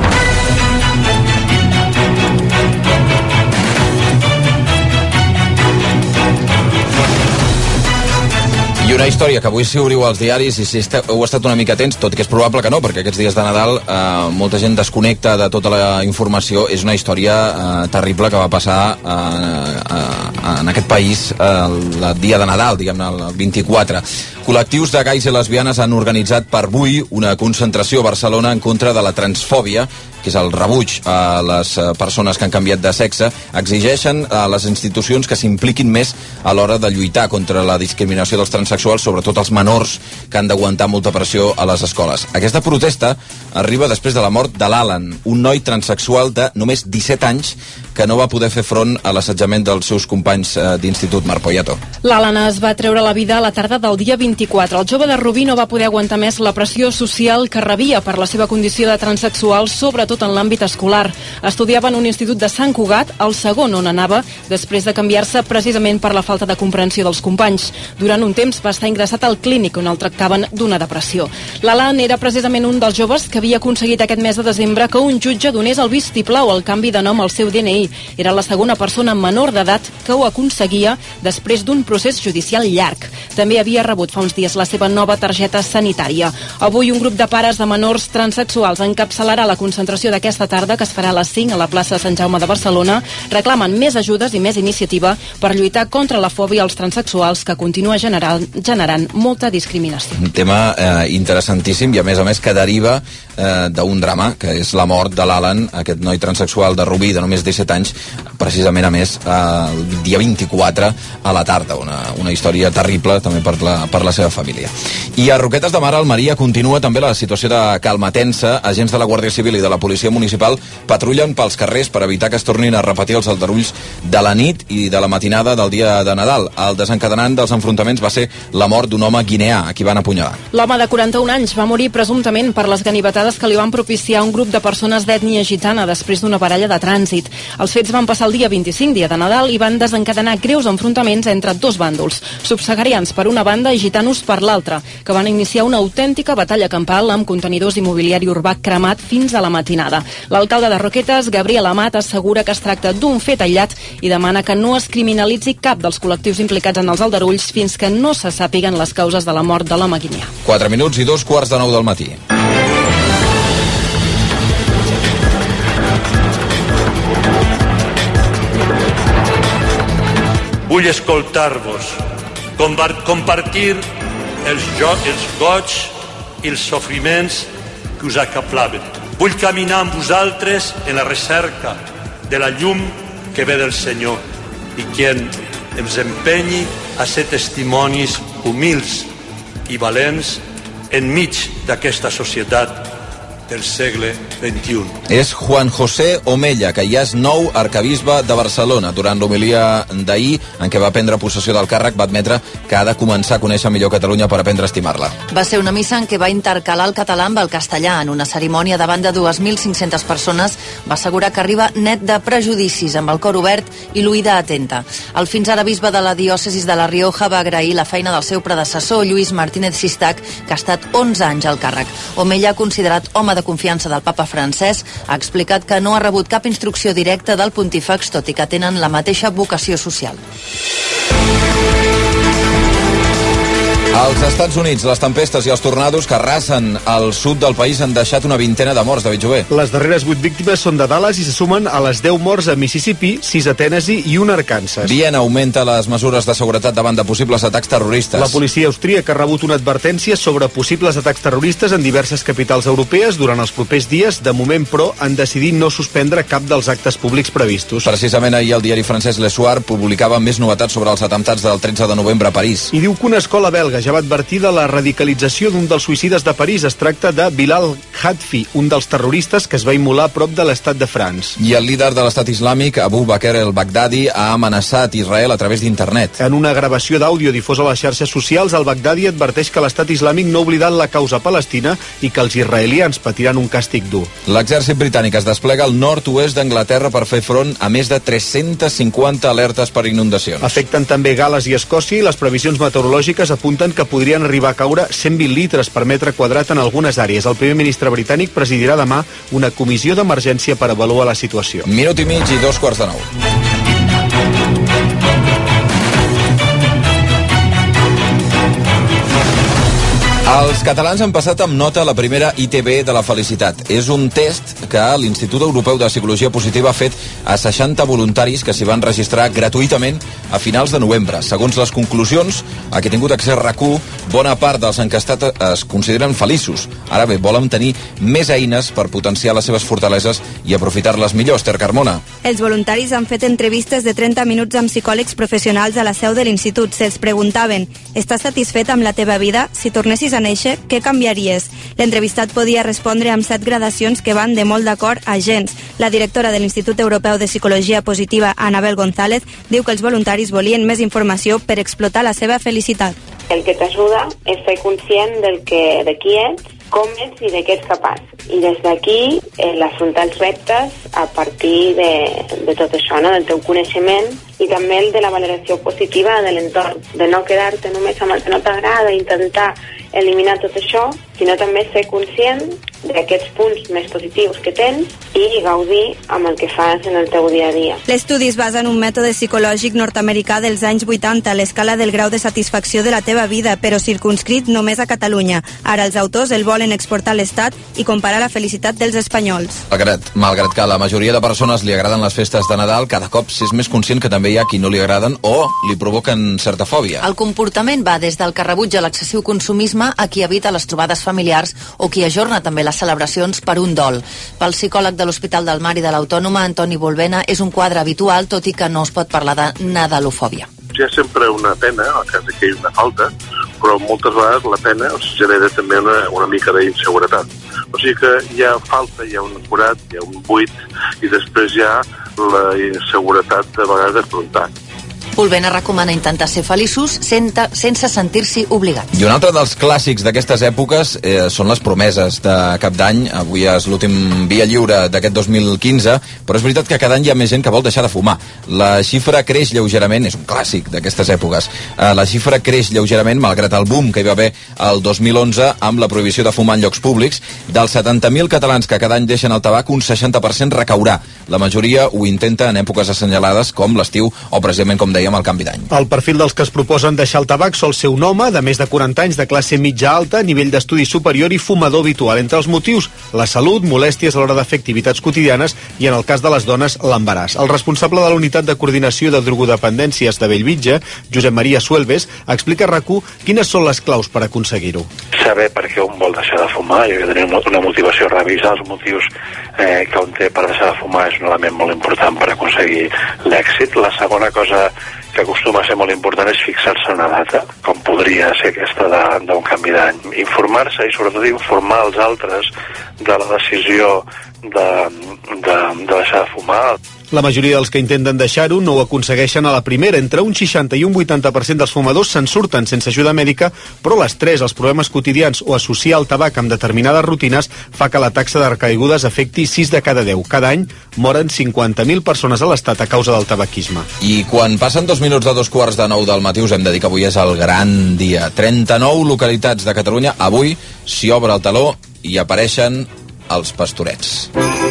I una història que avui si obriu als diaris i si heu estat una mica atents, tot i que és probable que no, perquè aquests dies de Nadal molta gent desconnecta de tota la informació. És una història terrible que va passar en aquest país el dia de Nadal, diguem-ne, el 24. Col·lectius de gais i lesbianes han organitzat per avui una concentració a Barcelona en contra de la transfòbia, que és el rebuig a les persones que han canviat de sexe. Exigeixen a les institucions que s'impliquin més a l'hora de lluitar contra la discriminació dels transsexuals, sobretot els menors, que han d'aguantar molta pressió a les escoles. Aquesta protesta arriba després de la mort de l'Alan, un noi transsexual de només 17 anys que no va poder fer front a l'assetjament dels seus companys d'institut. Marc Poyato. L'Alan es va treure la vida a la tarda del dia 24. El jove de Rubí no va poder aguantar més la pressió social que rebia per la seva condició de transsexual, sobretot en l'àmbit escolar. Estudiava en un institut de Sant Cugat, el segon on anava, després de canviar-se precisament per la falta de comprensió dels companys. Durant un temps va estar ingressat al clínic on el tractaven d'una depressió. L'Alan era precisament un dels joves que havia aconseguit aquest mes de desembre que un jutge donés el vistiplau al canvi de nom al seu DNI. Era la segona persona menor d'edat que ho aconseguia després d'un procés judicial llarg. També havia rebut fa uns dies la seva nova targeta sanitària. Avui un grup de pares de menors transsexuals encapçalarà la concentració d'aquesta tarda, que es farà a les 5 a la plaça Sant Jaume de Barcelona. Reclamen més ajudes i més iniciativa per lluitar contra la fòbia als transsexuals, que continua generant molta discriminació. Un tema interessantíssim i a més que deriva d'un drama, que és la mort de l'Alan, aquest noi transsexual de Rubí de només 17 anys, precisament a més el dia 24 a la tarda, una història terrible també per la seva família. I a Roquetes de Mar, Almeria, continua també la situació de calma tensa. Agents de la Guàrdia Civil i de la Policia Municipal patrullen pels carrers per evitar que es tornin a repetir els aldarulls de la nit i de la matinada del dia de Nadal. El desencadenant dels enfrontaments va ser la mort d'un home guineà, a qui van apunyalar. L'home de 41 anys va morir presumptament per les ganivetades que li van propiciar un grup de persones d'ètnia gitana després d'una baralla de trànsit. Els fets van passar el dia 25, dia de Nadal, i van desencadenar greus enfrontaments entre dos bàndols, subsaharians per una banda i gitanos per l'altra, que van iniciar una autèntica batalla campal amb contenidors i mobiliari urbà cremat fins a la matinada. L'alcalde de Roquetes, Gabriel Amat, assegura que es tracta d'un fet aïllat i demana que no es criminalitzi cap dels col·lectius implicats en els aldarulls fins que no se sàpiguen les causes de la mort de l'home guineà. 4 minuts i 2:45 del matí. Vull escoltar-vos, compartir els goig i els sofriments que us acablaven. Vull caminar amb vosaltres en la recerca de la llum que ve del Senyor i qui ens empenyi a ser testimonis humils i valents enmig d'aquesta societat del segle XXI. És Juan José Omella, que ja és nou arquebisbe de Barcelona. Durant l'homilia d'ahir, en què va prendre possessió del càrrec, va admetre que ha de començar a conèixer millor Catalunya per aprendre a estimar-la. Va ser una missa en què va intercalar el català amb el castellà. En una cerimònia davant de 2.500 persones va assegurar que arriba net de prejudicis, amb el cor obert i l'oïda atenta. El fins ara bisbe de la diòcesis de La Rioja va agrair la feina del seu predecessor, Lluís Martínez Sistac, que ha estat 11 anys al càrrec. Omella, considerat home de confiança del papa francès, ha explicat que no ha rebut cap instrucció directa del pontífex, tot i que tenen la mateixa vocació social. Als Estats Units, les tempestes i els tornados que arrasen al sud del país han deixat una vintena de morts. David Jové. Les darreres 8 víctimes són de Dallas i se sumen a les 10 morts a Mississippi, 6 a Tennessee i 1 a Arkansas. Viena augmenta les mesures de seguretat davant de possibles atacs terroristes. La policia austríaca ha rebut una advertència sobre possibles atacs terroristes en diverses capitals europees durant els propers dies. De moment, però, han decidit no suspendre cap dels actes públics previstos. Precisament ahir el diari francès Le Soir publicava més novetats sobre els atemptats del 13 de novembre a París. I diu que una escola belga ja va advertir de la radicalització d'un dels suïcides de París. Es tracta de Bilal Hadfi, un dels terroristes que es va immolar a prop de l'estat de France. I el líder de l'estat islàmic, Abu Bakr el-Baghdadi, ha amenaçat Israel a través d'internet. En una gravació d'àudio difosa a les xarxes socials, el Baghdadi adverteix que l'estat islàmic no ha oblidat la causa palestina i que els israelians patiran un càstig dur. L'exèrcit britànic es desplega al nord-oest d'Anglaterra per fer front a més de 350 alertes per inundacions. Afecten també Gal·les i Escòcia i les previsions meteorològiques apunten que podrien arribar a caure 120 litres per metre quadrat en algunes àrees. El primer ministre britànic presidirà demà una comissió d'emergència per avaluar la situació. Minut i mig i 8:45. Els catalans han passat amb nota la primera ITB de la felicitat. És un test que l'Institut Europeu de Psicologia Positiva ha fet a 60 voluntaris que s'hi van registrar gratuïtament a finals de novembre. Segons les conclusions a què ha tingut accés RAC1, bona part dels encastats es consideren feliços. Ara bé, volen tenir més eines per potenciar les seves fortaleses i aprofitar-les millor. Esther Carmona. Els voluntaris han fet entrevistes de 30 minuts amb psicòlegs professionals a la seu de l'Institut. Se'ls preguntaven: estàs satisfet amb la teva vida? Si tornessis a néixer, què canviaries? L'entrevistat podia respondre amb 7 gradacions que van de molt d'acord a gens. La directora de l'Institut Europeu de Psicologia Positiva, Anabel González, diu que els voluntaris volien més informació per explotar la seva felicitat. El que t'ajuda és ser conscient de qui ets, com ets i de què ets capaç. I des d'aquí, afrontar els reptes a partir de tot això, no? Del teu coneixement i també el de la valoració positiva de l'entorn, de no quedar-te només amb el que no t'agrada, intentar eliminar tot això, sinó també ser conscient d'aquests punts més positius que tens i gaudir amb el que fas en el teu dia a dia. L'estudi es basa en un mètode psicològic nord-americà dels anys 80, l'escala del grau de satisfacció de la teva vida, però circunscrit només a Catalunya. Ara els autors el volen exportar a l'Estat i comparar la felicitat dels espanyols. Malgrat que a la majoria de persones li agraden les festes de Nadal, cada cop s'és més conscient que també hi ha qui no li agraden o li provoquen certa fòbia. El comportament va des del que rebutja l'excessiu consumisme a qui evita les trobades familiars o qui ajorna també les celebracions per un dol. Pel psicòleg de l'Hospital del Mar i de l'Autònoma, Antoni Volvena, és un quadre habitual, tot i que no es pot parlar de nadalofòbia. Hi ha sempre una pena, en el cas que hi ha una falta, però moltes vegades la pena genera també una mica d'inseguretat. O sigui que hi ha falta, hi ha un forat, hi ha un buit, i després hi ha la inseguretat de vegades d'afrontar. Volvena recomana intentar ser feliços sense sentir-s'hi obligats. I un altre dels clàssics d'aquestes èpoques són les promeses de Cap d'Any. Avui és l'últim Via Lliure d'aquest 2015, però és veritat que cada any hi ha més gent que vol deixar de fumar. La xifra creix lleugerament, és un clàssic d'aquestes èpoques. La xifra creix lleugerament, malgrat el boom que hi va haver el 2011 amb la prohibició de fumar en llocs públics. Dels 70.000 catalans que cada any deixen el tabac, un 60% recaurà. La majoria ho intenta en èpoques assenyalades com l'estiu o precisament, com dèiem, el canvi d'any. El perfil dels que es proposen deixar el tabac sol ser un home de més de 40 anys, de classe mitja-alta, nivell d'estudi superior i fumador habitual. Entre els motius, la salut, molèsties a l'hora de fer activitats quotidianes i, en el cas de les dones, l'embaràs. El responsable de la Unitat de Coordinació de Drogodependències de Bellvitge, Josep Maria Suelves, explica a RAC1 quines són les claus per aconseguir-ho. Saber per què un vol deixar de fumar i tenir una motivació, revisar els motius que un té per deixar de fumar és un element molt important per aconseguir l'èxit. La segona cosa que acostuma a ser molt important és fixar-se una data, com podria ser aquesta d'un canvi d'any. Informar-se i sobretot informar els altres de la decisió de deixar de fumar. La majoria dels que intenten deixar-ho no ho aconsegueixen a la primera. Entre un 60 i un 80% dels fumadors se'n surten sense ajuda mèdica, però l'estrès, els problemes quotidians o associar el tabac amb determinades rutines fa que la taxa de recaigudes afecti 6 de cada 10. Cada any moren 50.000 persones a l'Estat a causa del tabaquisme. I quan passen 2 minuts de 2:15 del matí us hem de dir que avui és el gran dia. 39 localitats de Catalunya. Avui s'hi obre el teló i apareixen els Pastorets.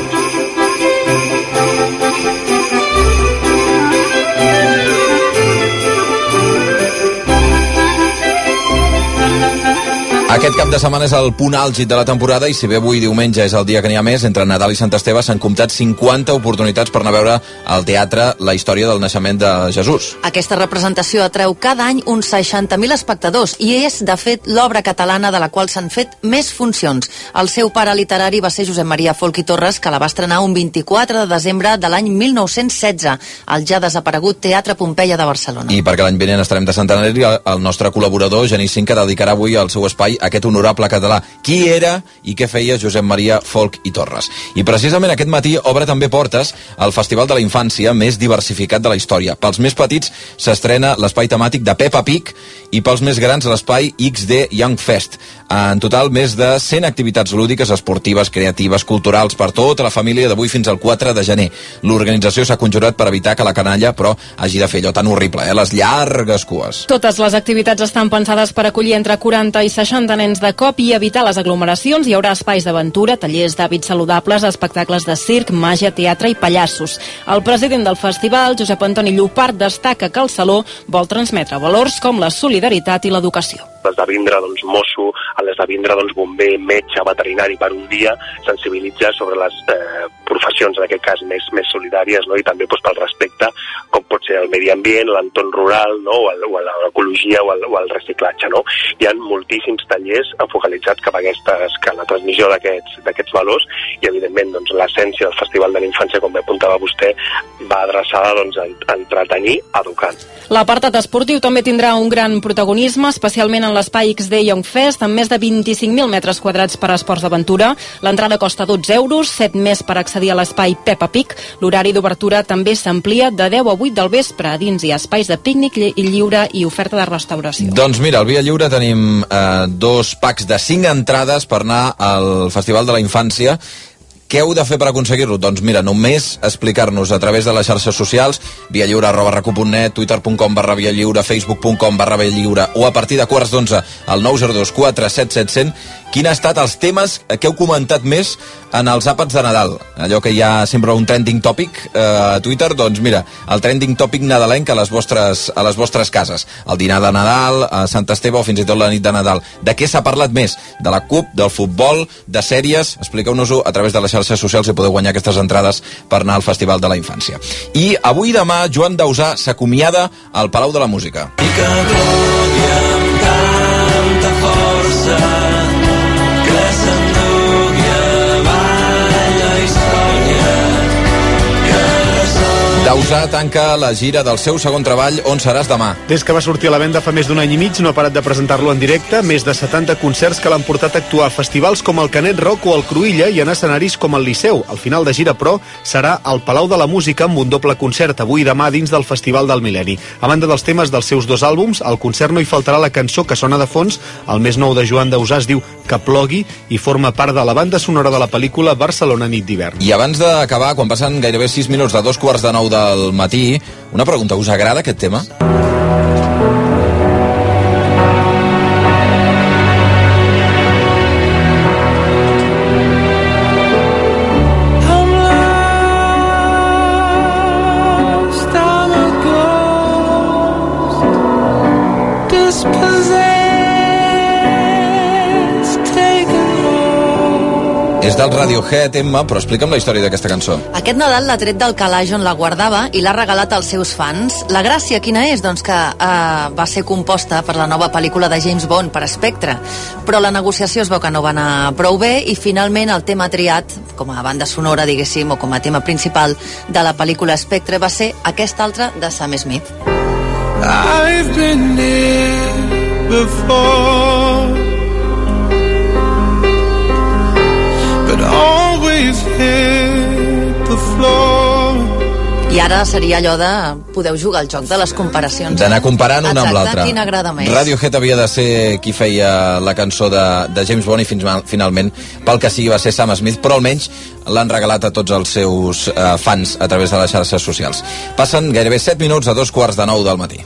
Aquest cap de setmana és el punt àlgid de la temporada i si bé avui diumenge és el dia que n'hi ha més, entre Nadal i Sant Esteve s'han comptat 50 oportunitats per anar a veure al teatre la història del naixement de Jesús. Aquesta representació atreu cada any uns 60.000 espectadors i és, de fet, l'obra catalana de la qual s'han fet més funcions. El seu pare literari va ser Josep Maria Folch i Torres, que la va estrenar un 24 de desembre de l'any 1916 al ja desaparegut Teatre Pompeia de Barcelona. I perquè l'any vinent estarem de centenari, el nostre col·laborador, Genís Cinca, dedicarà avui al seu espai aquest honorable català. Qui era i què feia Josep Maria Folch i Torres? I precisament aquest matí obre també portes al Festival de la Infància més diversificat de la història. Pels més petits s'estrena l'espai temàtic de Peppa Pig i pels més grans l'espai XD Young Fest. En total, més de 100 activitats lúdiques, esportives, creatives, culturals per tota la família d'avui fins al 4 de gener. L'organització s'ha conjurat per evitar que la canalla, però, hagi de fer allò tan horrible, les llargues cues. Totes les activitats estan pensades per acollir entre 40 i 60 nens de cop i evitar les aglomeracions. Hi haurà espais d'aventura, tallers d'hàbits saludables, espectacles de circ, màgia, teatre i pallassos. El president del festival, Josep Antoni Llopart, destaca que el Saló vol transmetre valors com la solidaritat i l'educació. Les de vindre mosso, les de vindre bomber, metge, veterinari per un dia, sensibilitzar sobre les professions, en aquest cas, més solidàries, no? I també pel respecte, com pot ser el medi ambient, l'entorn rural, no? o l'ecologia o el reciclatge. No? Hi ha moltíssims tallers focalitzats cap a la transmissió d'aquests valors i, evidentment, l'essència del Festival de la Infància, com bé apuntava vostè, va adreçada a entretenir, educant. L'apartat esportiu també tindrà un gran protagonisme, especialment en en l'espai XD Young Fest amb més de 25.000 metres quadrats per a esports d'aventura. L'entrada costa 12 euros, 7 més per accedir a l'espai Peppa Pig. L'horari d'obertura també s'amplia de 10 a 8 del vespre. Dins hi ha espais de pícnic lliure i oferta de restauració. Doncs mira, al Via Lliure tenim 2 packs de 5 entrades per anar al Festival de la Infància. Què heu de fer per aconseguir-lo? Doncs mira, només explicar-nos a través de les xarxes socials, viallliure@racu.net, twitter.com/viallliure, facebook.com/viallliure o a partir de 11:15 al 902 477 quin ha estat els temes que heu comentat més en els àpats de Nadal. Allò que hi ha sempre un trending topic a Twitter, doncs mira, el trending topic nadalenc a les vostres cases. El dinar de Nadal, a Sant Esteve o fins i tot la nit de Nadal. De què s'ha parlat més? De la CUP, del futbol, de sèries? Expliqueu-nos-ho a través de les xarxes socials i podeu guanyar aquestes entrades per anar al Festival de la Infància. I avui i demà Joan Dausà s'acomiada al Palau de la Música. I que glòria amb tanta força que s'endugui avall la història que ressona. Dausà tanca la gira del seu segon treball, On seràs demà. Des que va sortir a la venda fa més d'un any i mig no ha parat de presentar-lo en directe, més de 70 concerts que l'han portat a actuar a festivals com el Canet Rock o el Cruïlla i en escenaris com el Liceu. Al final de gira, però, serà al Palau de la Música amb un doble concert avui i demà dins del Festival del Mil·lenni. A banda dels temes dels seus 2 àlbums, al concert no hi faltarà la cançó que sona de fons, el més nou de Joan Dausà es diu Que plogui i forma part de la banda sonora de la pel·lícula Barcelona nit d'hivern. I abans d'acabar, quan passen gairebé 6 minuts de 2:15 del matí, una pregunta, us agrada aquest tema? És del Radiohead, Emma, però explica'm la història d'aquesta cançó. Aquest Nadal l'ha tret del calaix on la guardava i l'ha regalat als seus fans. La gràcia quina és? Doncs que va ser composta per la nova pel·lícula de James Bond, per Spectre. Però la negociació es veu que no va anar prou bé i finalment el tema triat com a banda sonora, diguéssim, o com a tema principal de la pel·lícula Spectre va ser aquest altre de Sam Smith. I've been here before, but always hit the floor. I ara seria allò de podeu jugar al joc de les comparacions. D'anar comparant una amb l'altra. Quina agrada més. Radiohead havia de ser qui feia la cançó de James Bond i finalment, pel que sigui, va ser Sam Smith, però almenys l'han regalat a tots els seus fans a través de les xarxes socials. Passen gairebé 7 minuts a 8:45 del matí.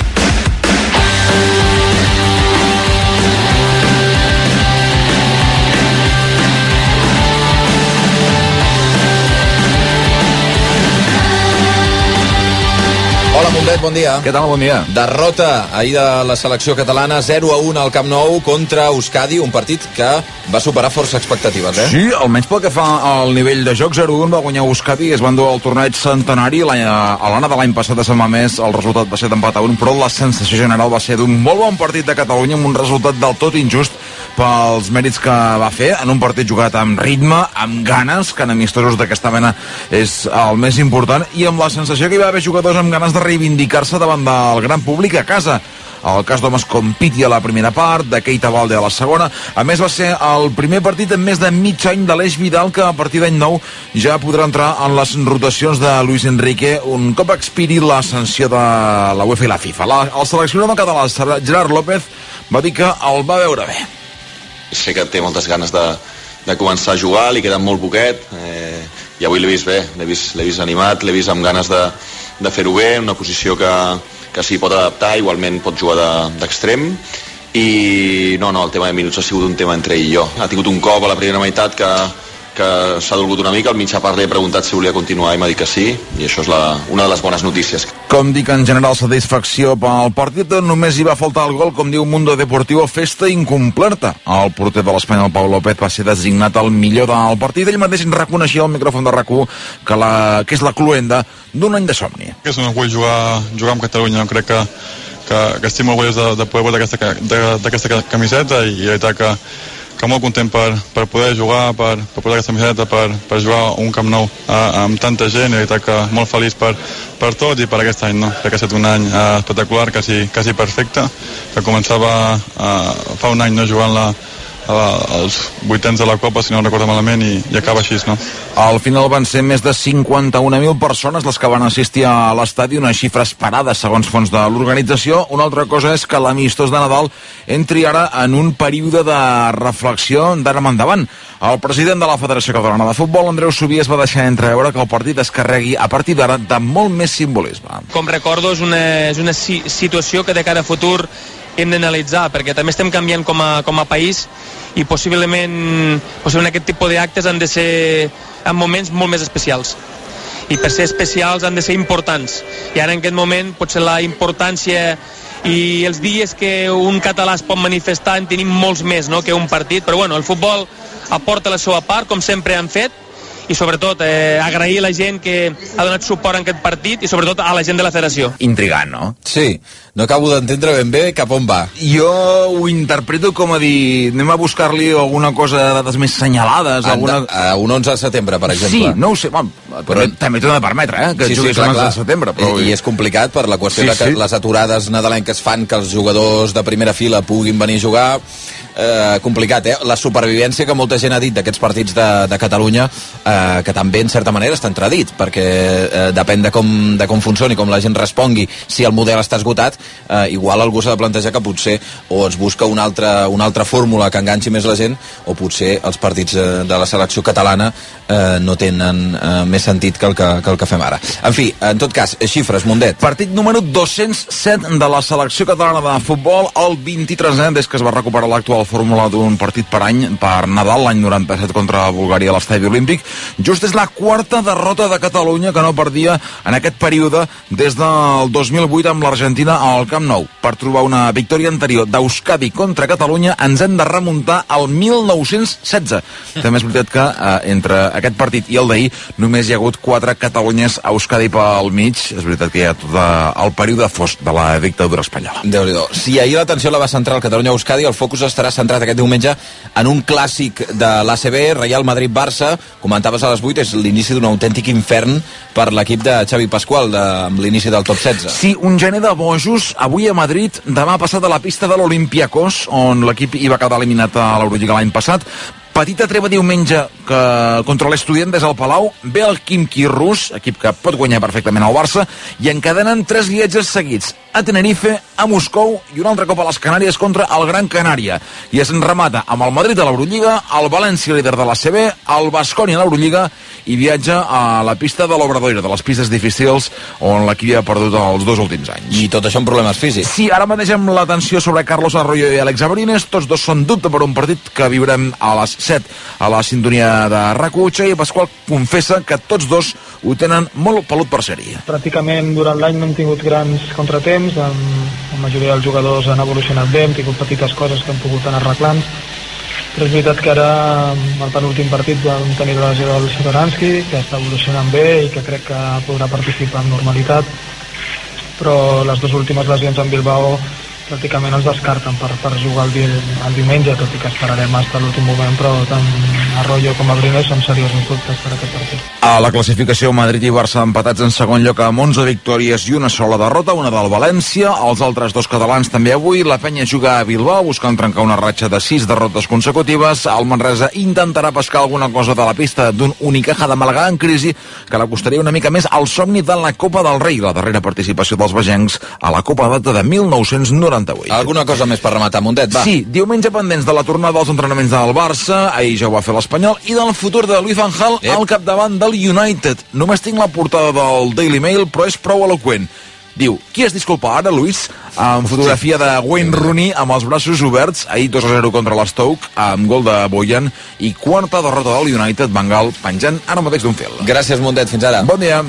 Hola, Mundet, bon dia. Què tal, bon dia? Derrota ahir de la selecció catalana, 0-1 al Camp Nou contra Euskadi, un partit que va superar força expectatives, eh? Sí, almenys pel que fa al nivell de joc, 0-1 va guanyar Euskadi i es van dur al torneig centenari. A l'anada de l'any passat a Sant Mamés el resultat va ser d'empat a 1, però la sensació general va ser d'un molt bon partit de Catalunya amb un resultat del tot injust pels mèrits que va fer, en un partit jugat amb ritme, amb ganes, que en amistosos d'aquesta mena és el més important, i amb la sensació que hi va haver jugadors amb ganes de reivindicar-se davant del gran públic a casa. El cas d'homes com Piti a la primera part, de Keita Balde a la segona. A més, va ser el primer partit en més de mig any de l'Eix Vidal, que a partir d'any nou ja podrà entrar en les rotacions de Luis Enrique un cop expiri la sanció de la UEFA i la FIFA. El seleccionador català, Gerard López, va dir que el va veure bé. Sé que té moltes ganes de començar a jugar, li queda molt poquet, i avui l'he vist bé, l'he vist animat, l'he vist amb ganes de fer-ho bé, en una posició que s'hi pot adaptar, igualment pot jugar d'extrem, i no, el tema de minuts ha sigut un tema entre ell i jo. Ha tingut un cop a la primera meitat que s'ha dolgut una mica, al mitjà part li he preguntat si volia continuar i m'ha dit que sí, i això és una de les bones notícies. Com dic, en general, satisfacció pel partit, només hi va faltar el gol, com diu Mundo Deportivo, festa incompleta. El porter de l'Espanyol, Pau López, va ser designat el millor del partit. Ell mateix reconeixia al micròfon de RAC1 que és la cluenda d'un any de somni. És un orgull jugar amb Catalunya, crec que estic molt orgullós de poder portar d'aquesta camiseta, i la veritat que molt content per poder jugar, per posar aquesta camiseta, per jugar a un Camp Nou amb tanta gent, i la veritat que molt feliç per tots i per aquest any, no? Crec que ha estat un any espectacular, quasi perfecte, que començava fa un any no jugant als vuitens de la Copa, si no recordo malament, i acaba així, no? Al final van ser més de 51.000 persones les que van assistir a l'estadi, una xifra esperada segons fons de l'organització. Una altra cosa és que l'amistós de Nadal entri ara en un període de reflexió d'ara endavant. El president de la Federació Catalana de Futbol, Andreu Subies, va deixar entreveure que el partit es carregui a partir d'ara de molt més simbolisme. Com recordo, és una situació que de cara a futur hem d'analitzar, perquè també estem canviant com a país, i possiblement aquest tipus d'actes han de ser en moments molt més especials, i per ser especials han de ser importants, i ara en aquest moment potser la importància i els dies que un català es pot manifestar en tenim molts més, no?, que un partit, però bueno, el futbol aporta la seva part, com sempre han fet, i sobretot agrair a la gent que ha donat suport en aquest partit, i sobretot a la gent de la federació. Intrigant, no? Sí, no acabo d'entendre ben bé cap on va. Jo ho interpreto com a dir, anem a buscar-li alguna cosa de dades més senyalades. A un 11 de setembre, per exemple. Sí, no ho sé, però també t'ho he de permetre, que juguis l'11 de setembre. Però... I és complicat per la qüestió de que les aturades nadalenques fan que els jugadors de primera fila puguin venir a jugar. Complicat, la supervivència que molta gent ha dit d'aquests partits de Catalunya, que també en certa manera està entredit, perquè depèn de com funcioni, com la gent respongui, si el model està esgotat, igual algú s'ha de plantejar que potser o es busca una altra fórmula que enganxi més la gent, o potser els partits de la selecció catalana no tenen més sentit que el que fem ara. En fi, en tot cas, xifres, Mundet. Partit número 207 de la selecció catalana de futbol, el 23è des que es va recuperar l'actual fórmula d'un partit per any, per Nadal, l'any 97 contra Bulgària a l'Estadi Olímpic. Just és la quarta derrota de Catalunya que no perdia en aquest període des del 2008 amb l'Argentina al Camp Nou. Per trobar una victòria anterior d'Euskadi contra Catalunya ens hem de remuntar al 1916. També és veritat que entre aquest partit i el d'ahir només hi ha hagut 4 Catalunyes a Euskadi pel mig. És veritat que hi ha tot el període fosc de la dictadura espanyola. Déu-n'hi-do. Si ahir l'atenció la va centrar el Catalunya-Euskadi, el focus estarà centrat aquest diumenge en un clàssic de l'ACB, Real Madrid-Barça. Comentaves a les 8, és l'inici d'un autèntic infern per l'equip de Xavi Pasqual, amb l'inici del top 16. Sí, un gener de bojos, avui a Madrid, demà passat a la pista de l'Olympiacos, on l'equip hi va quedar eliminat a l'Eurolliga l'any passat. Petita treva diumenge que contra l'Estudiantes al Palau, ve el Khimki rus, equip que pot guanyar perfectament al Barça, i encadenen 3 viatges seguits, a Tenerife, a Moscou i un altre cop a les Canàries contra el Gran Canària. I es remata amb el Madrid a l'Eurolliga, el València líder de l'ACB, el Baskonia a l'Eurolliga, i viatja a la pista de l'Obradoiro, de les pistes difícils on l'equip ha perdut els 2 últims anys. I tot això amb problemes físics. Sí, ara mateix amb l'atenció sobre Carlos Arroyo i Àlex Abrines, tots dos són dubte per un partit que viurem a les 7 a la sintonia de RAC1. I Pasqual confessa que tots dos ho tenen molt pelut per sèrie. Pràcticament durant l'any no hem tingut grans contratemps, la majoria dels jugadors han evolucionat bé, hem tingut petites coses que hem pogut anar arreglant, però és veritat que ara al penúltim partit vam tenir la lesió del Satoransky, que està evolucionant bé i que crec que podrà participar amb normalitat, però les 2 últimes lesions en Bilbao pràcticament els descarten per jugar el diumenge, tot i que esperarem fins a l'últim moment, però tant Arroyo com Abrines són seriosos dubtes per aquest partit. A la classificació, Madrid i Barça empatats en segon lloc amb 11 victòries i una sola derrota, una del València. Els altres 2 catalans també avui. La Penya juga a Bilbao buscant trencar una ratxa de 6 derrotes consecutives. El Manresa intentarà pescar alguna cosa de la pista d'un Unicaja de Màlaga en crisi que la costaria una mica més al somni de la Copa del Rei, la darrera participació dels vegencs a la Copa data de 1998. Alguna cosa més per rematar, Mundet, va. Sí, diumenge pendents de la tornada dels entrenaments del Barça, ahir ja ho va fer l'Espanyol, i del futur de Luis Van Gaal al capdavant del United. Només tinc la portada del Daily Mail, però és prou eloqüent. Diu, qui es disculpa ara, Luis? Amb fotografia de Wayne Rooney amb els braços oberts, ahir 2-0 contra l'Stoke, amb gol de Bojan, i quarta derrota del United, Van Gaal penjant ara mateix d'un fil. Gràcies, Mundet, fins ara. Bon dia.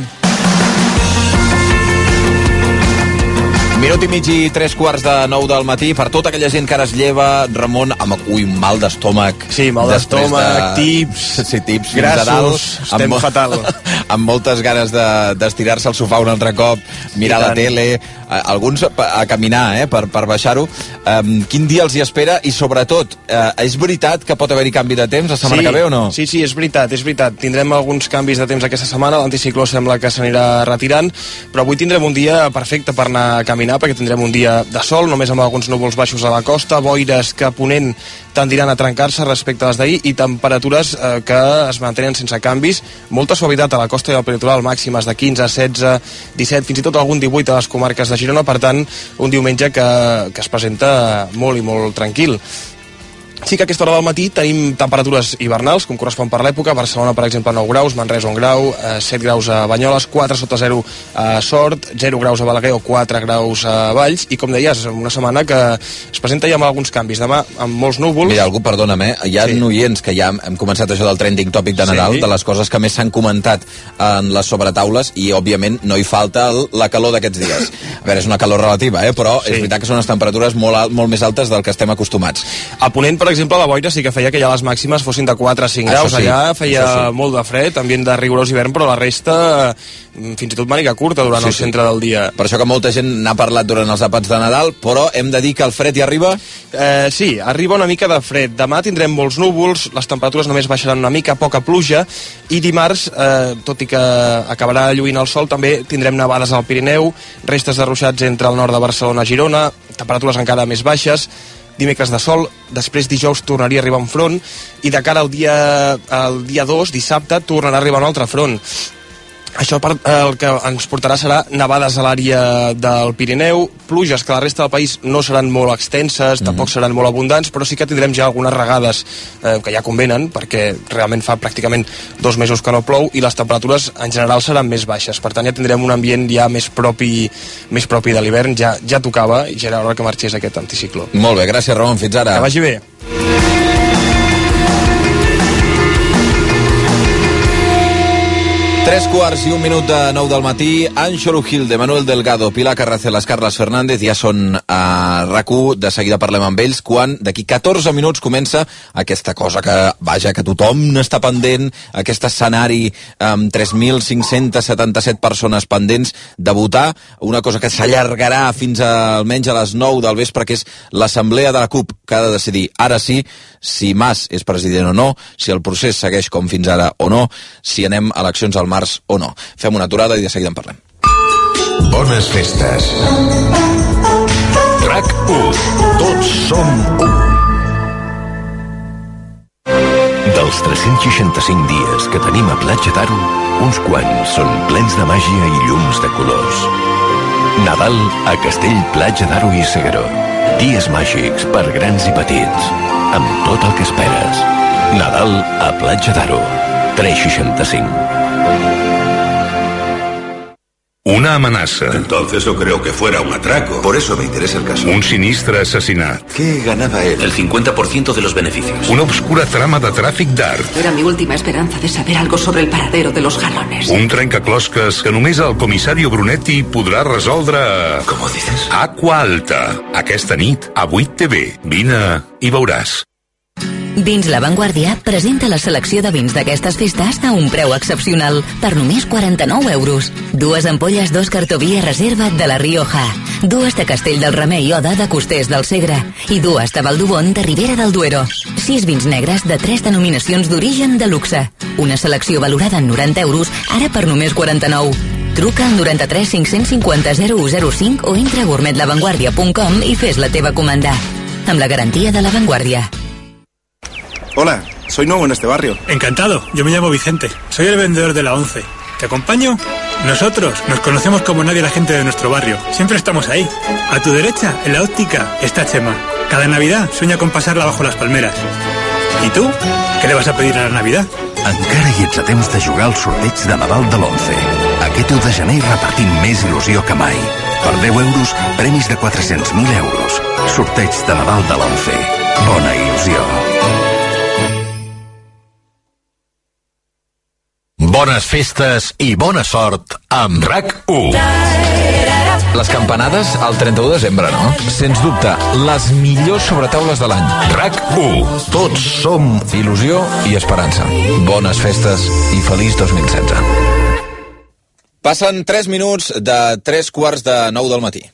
Minut i mig i 3:15 del matí. Per tota aquella gent que ara es lleva, Ramon, amb mal d'estómac. Sí, mal d'estómac, tips. Sí, tips. Grassos, estem fatal. amb moltes ganes d'estirar-se al sofà un altre cop, mirar la tele, alguns a caminar, per baixar-ho. Quin dia els hi espera? I sobretot, és veritat que pot haver-hi canvi de temps la setmana que ve o no? Sí, és veritat. Tindrem alguns canvis de temps aquesta setmana, l'anticicló sembla que s'anirà retirant, però avui tindrem un dia perfecte per anar a caminar, perquè tindrem un dia de sol, només amb alguns núvols baixos a la costa, boires que a ponent tendiran a trencar-se respecte a les d'ahir i temperatures que es mantenen sense canvis, molta suavitat a la costa i al prelitoral, màximes de 15, 16, 17, fins i tot algun 18 a les comarques de Girona, per tant, un diumenge que es presenta molt i molt tranquil. Sí que a aquesta hora del matí tenim temperatures hivernals, com correspon per l'època. Barcelona, per exemple, 9 graus, Manresa 1 grau, 7 graus a Banyoles, 4 sota 0 a Sort, 0 graus a Balaguer o 4 graus a Valls, i com deies, una setmana que es presenta ja amb alguns canvis. Demà, amb molts núvols... Mira, algú, perdona'm, hi ha oients que ja hem començat això del trending topic de Nadal, de les coses que més s'han comentat en les sobretaules, i, òbviament, no hi falta la calor d'aquests dies. A veure, és una calor relativa, però és veritat que són les temperatures molt més altes del que estem acostumats. A Ponent, per exemple, la boira sí que feia que ja les màximes fossin de 4 a 5 graus. Allà feia molt de fred, ambient de rigorós hivern, però la resta fins i tot màniga curta durant el centre del dia. Per això que molta gent n'ha parlat durant els àpats de Nadal, però hem de dir que el fred hi arriba? Sí, arriba una mica de fred. Demà tindrem molts núvols, les temperatures només baixaran una mica, poca pluja, i dimarts, tot i que acabarà lluint el sol, també tindrem nevades al Pirineu, restes de ruixats entre el nord de Barcelona i Girona, temperatures encara més baixes. Dimecres de sol, després dijous tornaria a arribar un front, i de cara al dia 2, dissabte, tornarà a arribar un altre front. Això el que ens portarà serà nevades a l'àrea del Pirineu, pluges que a la resta del país no seran molt extenses, tampoc seran molt abundants, però sí que tindrem ja algunes regades que ja convenen, perquè realment fa pràcticament 2 mesos que no plou, i les temperatures en general seran més baixes. Per tant, ja tindrem un ambient ja més propi de l'hivern, ja tocava, i ja era hora que marxés aquest anticicló. Molt bé, gràcies, Ramon, fins ara. Que vagi bé. 3:01 de 9 del matí. Anxolo Gil, de Manuel Delgado, Pilar Carracelas, Carles Fernández ja són a RAC1. De seguida parlem amb ells quan d'aquí 14 minuts comença aquesta cosa que, vaja, que tothom n'està pendent, aquest escenari amb 3.577 persones pendents de votar, una cosa que s'allargarà fins almenys a les 9 del vespre, que és l'assemblea de la CUP, que ha de decidir ara sí si Mas és president o no, si el procés segueix com fins ara o no, si anem a eleccions al març o no. Fem una aturada i de seguida en parlem. Bones festes. RAC1. Tots som u. Dels 365 dies que tenim a Platja d'Aro, uns quants són plens de màgia i llums de colors. Nadal a Castell, Platja d'Aro i Segaró. Dies màgics per grans i petits, amb tot el que esperes. Nadal a Platja d'Aro. 365. Una amenaza. Entonces no creo que fuera un atraco. Por eso me interesa el caso. Un sinistre assassinat. ¿Qué ganaba él? El 50% de los beneficios. Una obscura trama de tràfic d'art. Era mi última esperanza de saber algo sobre el paradero de los galones. Un trencaclosques que només el comissari Brunetti podrà resoldre. ¿Cómo dices? Aqua Alta. Aquesta nit, a 8 TV. Vine i veuràs. Vins La Vanguardia presenta la selecció de vins d'aquestes festes a un preu excepcional, per només 49 euros. 2 ampolles d'Òscar Tobia Reserva de la Rioja, 2 de Castell del Remei Oda de Costers del Segre i 2 de Valdubon de Ribera del Duero. 6 vins negres de 3 denominacions d'origen de luxe. Una selecció valorada en 90 euros, ara per només 49. Truca al 93 550 0105 o entra a gourmetlavanguardia.com i fes la teva comanda. Amb la garantia de La Vanguardia. Hola, soy nuevo en este barrio. Encantado, yo me llamo Vicente, soy el vendedor de la 11. ¿Te acompaño? Nosotros nos conocemos como nadie la gente de nuestro barrio. Siempre estamos ahí. A tu derecha, en la óptica, está Chema. Cada Navidad sueña con pasarla bajo las palmeras. ¿Y tú? ¿Qué le vas a pedir a la Navidad? Encara hi ets a temps de jugar al sorteig de Nadal de l'11. Aquest 1 de gener repartint més il·lusió que mai. Per 10 euros, premis de 400.000 euros. Sorteig de Nadal de l'11. Bona il·lusió. Bones festes i bona sort amb RAC1. Les campanades al 31 de desembre, no? Sens dubte, les millors sobretaules de l'any. RAC1. Tots som il·lusió i esperança. Bones festes i feliç 2016. Passen 3 minuts de 3:45 del matí.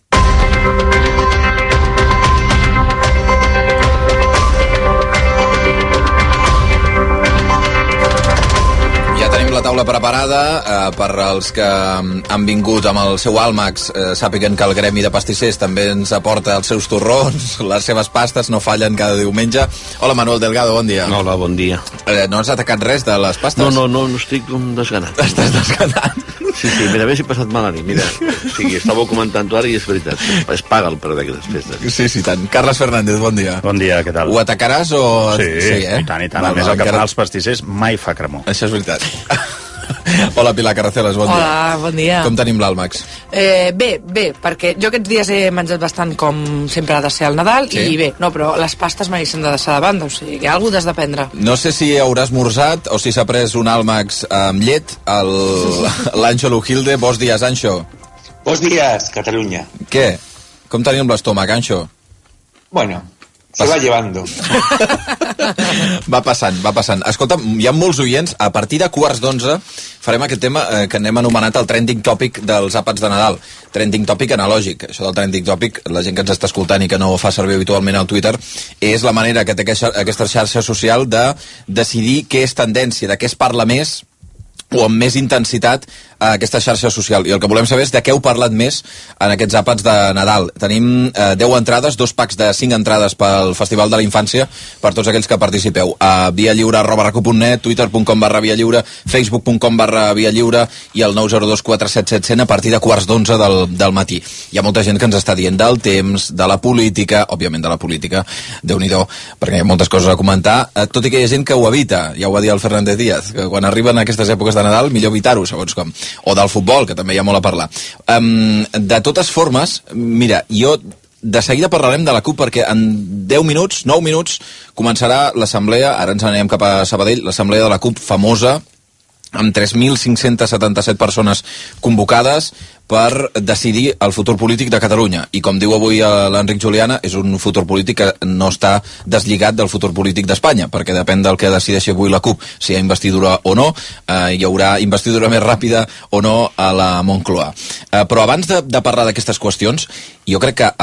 La taula preparada per als que han vingut amb el seu àlmax, sàpiguen que el gremi de pastissers també ens aporta els seus torrons, les seves pastes no fallen cada diumenge. Hola, Manuel Delgado, bon dia. Hola, bon dia. No has atacat res de les pastes? No estic desganat. Estàs desganat? Sí, mira, més he passat mal a nit, mira. O sigui, estàveu comentant-ho ara i és veritat. Es paga el preu d'aquestes festes. Sí, tant. Carles Fernández, bon dia. Bon dia, què tal? Ho atacaràs o...? Sí, i tant. A més, el que fan els pastissers mai fa cremor. Això és veritat. Hola, Pilar Carraceles, bon dia. Hola, bon dia. Com tenim l'àlmax? Bé, perquè jo aquests dies he menjat bastant com sempre ha de ser el Nadal, sí. I bé, no, però les pastes mai s'han de deixar de banda, o sigui, que alguna has d'aprendre. No sé si hauràs esmorzat o si s'ha pres un àlmax amb llet, l'Anxo Lujilde. Bons dies, Anxo. Bons dies, Catalunya. Què? Com tenim l'estómac, Anxo? Bueno, se va llevando. Va passant. Escolta, hi ha molts oients. A partir de 11:15 farem aquest tema que n'hem anomenat el trending topic dels àpats de Nadal. Trending topic analògic. Això del trending topic, la gent que ens està escoltant i que no ho fa servir habitualment al Twitter, és la manera que té aquesta xarxa social de decidir què és tendència, de què es parla més o amb més intensitat a aquesta xarxa social. I el que volem saber és de què heu parlat més en aquests àpats de Nadal. Tenim 10 entrades, 2 packs de 5 entrades pel Festival de la Infància per tots aquells que participeu. A vialliure@recu.net, twitter.com/vialliure, facebook.com/vialliure i el 9024777 a partir de 11:15 del matí. Hi ha molta gent que ens està dient del temps, de la política, òbviament de la política, Déu-n'hi-do, perquè hi ha moltes coses a comentar, tot i que hi ha gent que ho evita, ja ho va dir el Fernández Díaz, que quan arriben aquestes èpoques de Nadal millor evitar-ho, segons com. O del futbol, que també hi ha molt a parlar. De totes formes, mira, jo de seguida parlarem de la CUP perquè en 10 minuts, 9 minuts, començarà l'assemblea, ara ens anem cap a Sabadell, l'assemblea de la CUP famosa, amb 3.577 persones convocades per decidir el futur polític de Catalunya. I com diu avui l'Enric Juliana, és un futur polític que no està deslligat del futur polític d'Espanya, perquè depèn del que decideixi avui la CUP, si hi ha investidura o no, hi haurà investidura més ràpida o no a la Moncloa. Però abans de parlar d'aquestes qüestions, jo crec que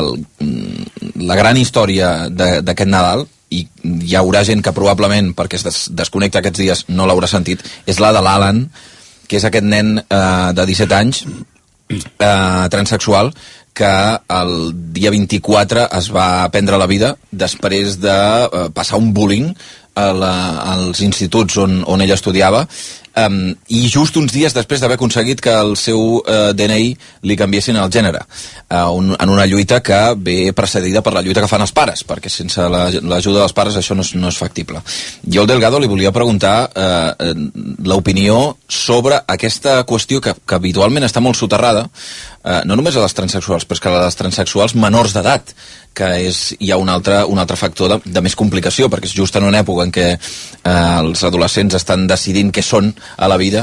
la gran història d'aquest Nadal, i hi haurà gent que probablement, perquè es desconnecta aquests dies, no l'haurà sentit, és la de l'Alan, que és aquest nen de 17 anys, transsexual, que el dia 24 es va prendre la vida després de passar un bullying als instituts on ella estudiava, i just uns dies després d'haver aconseguit que el seu DNI li canviessin el gènere, en una lluita que ve precedida per la lluita que fan els pares, perquè sense l'ajuda dels pares això no és factible. Jo al Delgado li volia preguntar l'opinió sobre aquesta qüestió que habitualment està molt soterrada, no només a les transsexuals, però és que a les transsexuals menors d'edat, que hi ha un altre factor de més complicació, perquè és just en una època en què els adolescents estan decidint què són a la vida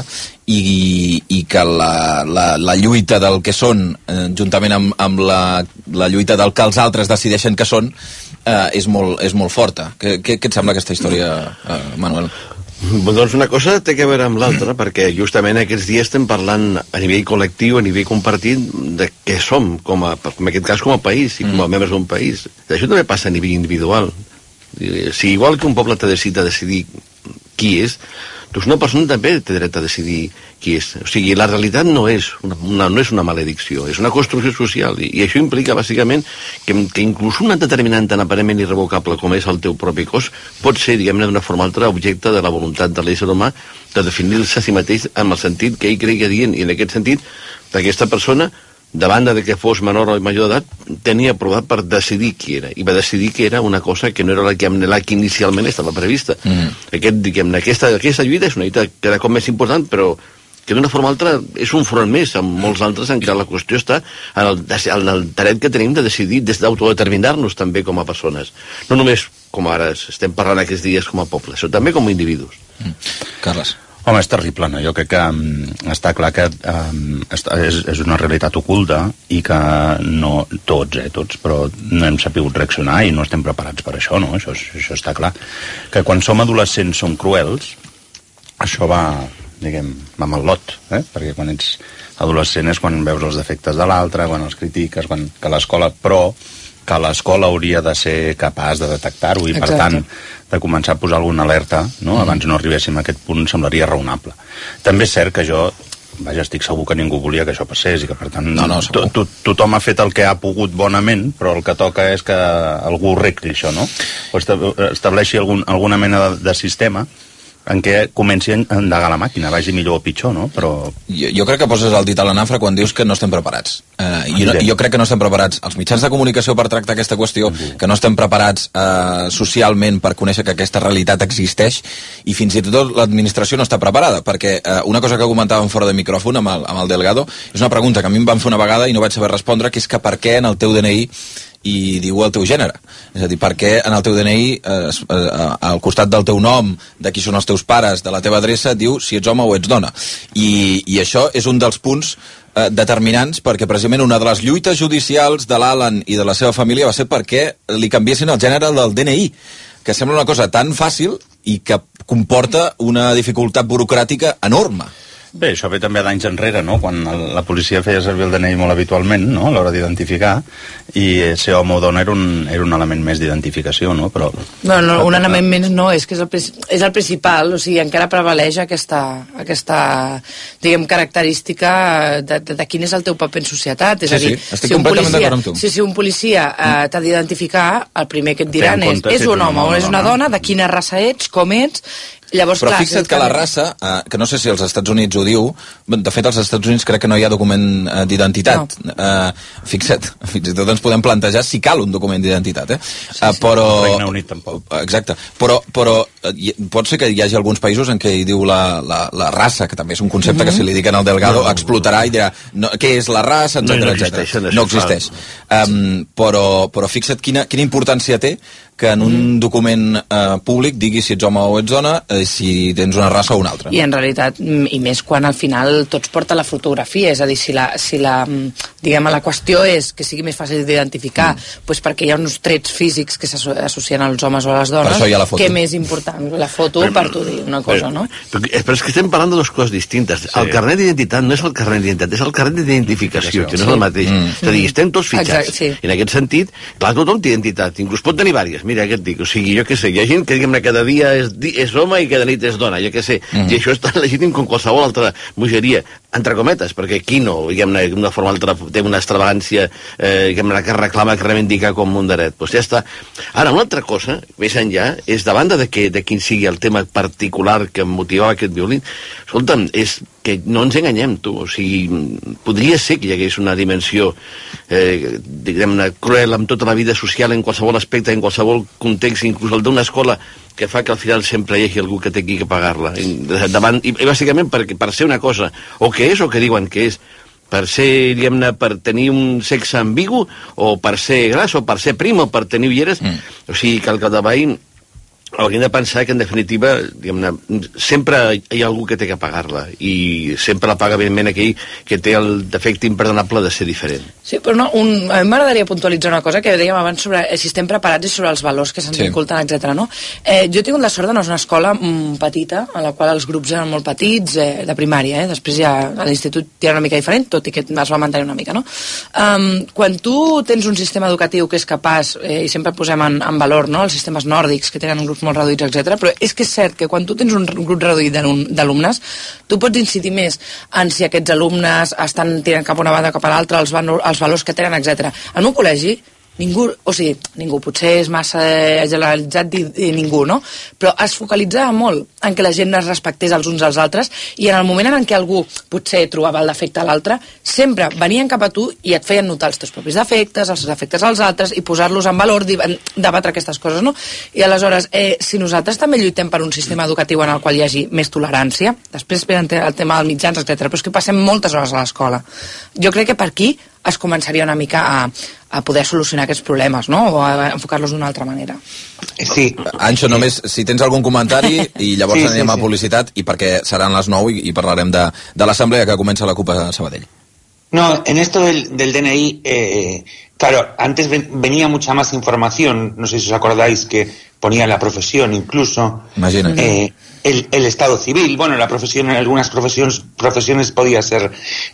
i que la lluita del que són, juntament amb la lluita del que els altres decideixen que són, és molt forta. Què et sembla aquesta història, Manuel? Doncs una cosa té a veure amb l'altra, perquè justament aquests dies estem parlant a nivell col·lectiu, a nivell compartit, de què som, en aquest cas com a país i com a membres d'un país. Això també passa a nivell individual. Si igual que un poble té dret a decidir qui és, doncs una persona també té dret a decidir qui és. O sigui, la realitat no és una maledicció, és una construcció social, i això implica bàsicament que inclús un determinant tan aparentment irrevocable com és el teu propi cos pot ser, diguem-ne, d'una forma o altra objecte de la voluntat de l'ésser humà de definir-se a si mateix amb el sentit que ell cregui dient, i en aquest sentit aquesta persona, davant de que fos menor o major d'edat, tenia provat per decidir qui era, i va decidir que era una cosa que no era la que inicialment estava prevista. Aquesta lluita és una lluita cada cop més important, però que d'una forma o altra és un front més amb molts altres en què la qüestió està en el dret que tenim de decidir, d'autodeterminar-nos també com a persones, no només com ara estem parlant aquests dies com a poble, sinó també com a individus. Carles. Home, és terrible, no? Jo crec que està clar que és una realitat oculta i que no tots, però no hem sabut reaccionar i no estem preparats per això, no? Això està clar. Que quan som adolescents som cruels, això va diguem, amb el lot, perquè quan ets adolescent és quan veus els defectes de l'altre, quan els critiques, que l'escola, però que l'escola hauria de ser capaç de detectar-ho i, per tant, de començar a posar alguna alerta, no? Abans no arribéssim a aquest punt, semblaria raonable. També és cert que estic segur que ningú volia que això passés i que, per tant, tothom ha fet el que ha pogut bonament, però el que toca és que algú arregli això, no? O estableixi alguna mena de sistema en què comenci a endegar la màquina, vagi millor o pitjor, no? Però... Jo crec que poses el dit a la nafra quan dius que no estem preparats. Jo crec que no estem preparats els mitjans de comunicació per tractar aquesta qüestió, que no estem preparats socialment per conèixer que aquesta realitat existeix, i fins i tot l'administració no està preparada, perquè una cosa que comentàvem fora de micròfon amb el Delgado és una pregunta que a mi em van fer una vegada i no vaig saber respondre, que és que per què en el teu DNI i diu el teu gènere. És a dir, per què en el teu DNI, al costat del teu nom, de qui són els teus pares, de la teva adreça, diu si ets home o ets dona. I això és un dels punts determinants, perquè precisament una de les lluites judicials de l'Alan i de la seva família va ser perquè li canviessin el gènere del DNI, que sembla una cosa tan fàcil i que comporta una dificultat burocràtica enorme. Bé, això ve també d'anys enrere, no? Quan la policia feia servir el DNI molt habitualment, no? A l'hora d'identificar, i ser home o dona era un element més d'identificació, no? Però... No, un element més no, és que és el principal, o sigui, encara prevaleix aquesta diguem, característica de quin és el teu paper en societat. És a dir, si un policia t'ha d'identificar, el primer que et diran és un home o és una dona, de quina raça ets, com ets. Llavors, però fixa't que la raça, que no sé si als Estats Units ho diu, de fet als Estats Units crec que no hi ha document d'identitat. Fixa't, fins i tot ens podem plantejar si cal un document d'identitat, però... Regne Unit tampoc. Exacte, però pot ser que hi hagi alguns països en què hi diu la raça, que també és un concepte que si li diuen al Delgado explotarà i dirà què és la raça, etcètera. No existeix. Però fixa't quina importància té que en un document públic digui si ets home o ets dona, si tens una raça o una altra. I en realitat, i més quan al final tots porta la fotografia, és a dir, si la qüestió és que sigui més fàcil d'identificar, doncs perquè hi ha uns trets físics que s'associen als homes o a les dones, què més important, la foto per tu dir una cosa, no? Però és que estem parlant de dues coses distintes. El carnet d'identitat no és el carnet d'identitat, és el carnet d'identificació, que no és el mateix. És a dir, estem tots fitxats. I en aquest sentit, clar, tothom té identitat, inclús pot tenir vàries. Mira, què et dic? O sigui, jo què sé, hi ha gent que, diguem-ne, cada dia és home i cada nit és dona, jo què sé. I això és tan legítim com qualsevol altra bogeria, entre cometes, perquè aquí no, diguem-ne, d'una forma altra té una extravagància, diguem-ne, que reclama, que reivindica com un dret. Doncs ja està. Ara, una altra cosa, més enllà, és davant de quin sigui el tema particular que motivava aquest violí, escolta'm, és que no ens enganyem, tu, o sigui, podria ser que hi hagués una dimensió, diguem-ne, cruel amb tota la vida social en qualsevol aspecte, en qualsevol context, inclús el d'una escola, que fa que al final sempre hi hagi algú que té que pagar-la. I bàsicament per ser una cosa, o que és o que diuen que és, per ser, diguem-ne, per tenir un sexe ambigu, o per ser gras, o per ser prim, o per tenir ulleres, o sigui, que al capdavall hauríem de pensar que, en definitiva, diguem-ne, sempre hi ha algú que té que pagar-la, i sempre la paga, evidentment, aquell que té el defecte imperdonable de ser diferent. Sí, però no, a mi m'agradaria puntualitzar una cosa que dèiem abans sobre si estem preparats i sobre els valors que se'ns inculten, etc. No? Jo he tingut la sort d'anar a una escola petita, a la qual els grups eren molt petits, de primària, després ja a l'institut ja era una mica diferent, tot i que es va mantenir una mica, no? Quan tu tens un sistema educatiu que és capaç, i sempre posem en valor, no?, els sistemes nòrdics, que tenen grups molt reduïts, etc. Però és que és cert que quan tu tens un grup reduït d'alumnes, tu pots incidir més en si aquests alumnes estan tirant cap a una banda o cap a l'altra, els valors que tenen, etc. En un col·legi, ningú, potser és massa generalitzat dir ningú, no? Però es focalitzava molt en que la gent es respectés els uns als altres, i en el moment en què algú potser trobava el defecte a l'altre, sempre venien cap a tu i et feien notar els teus propis defectes, els defectes als altres, i posar-los en valor, debatre aquestes coses, no? I aleshores, si nosaltres també lluitem per un sistema educatiu en el qual hi hagi més tolerància, després ve el tema dels mitjans, etc., però és que passem moltes hores a l'escola. Jo crec que per aquí es començaria una mica a poder solucionar aquests problemes, no? O a enfocar-los d'una altra manera. Sí. Anxo, només, si tens algun comentari, i llavors anirem a publicitat, i perquè seran les 9 i parlarem de l'assemblea que comença la CUP a Sabadell. No, en esto del DNI, claro, antes venía mucha más información, no sé si os acordáis que ponía la profesión incluso, el estado civil, bueno, la profesión en algunas profesiones podía ser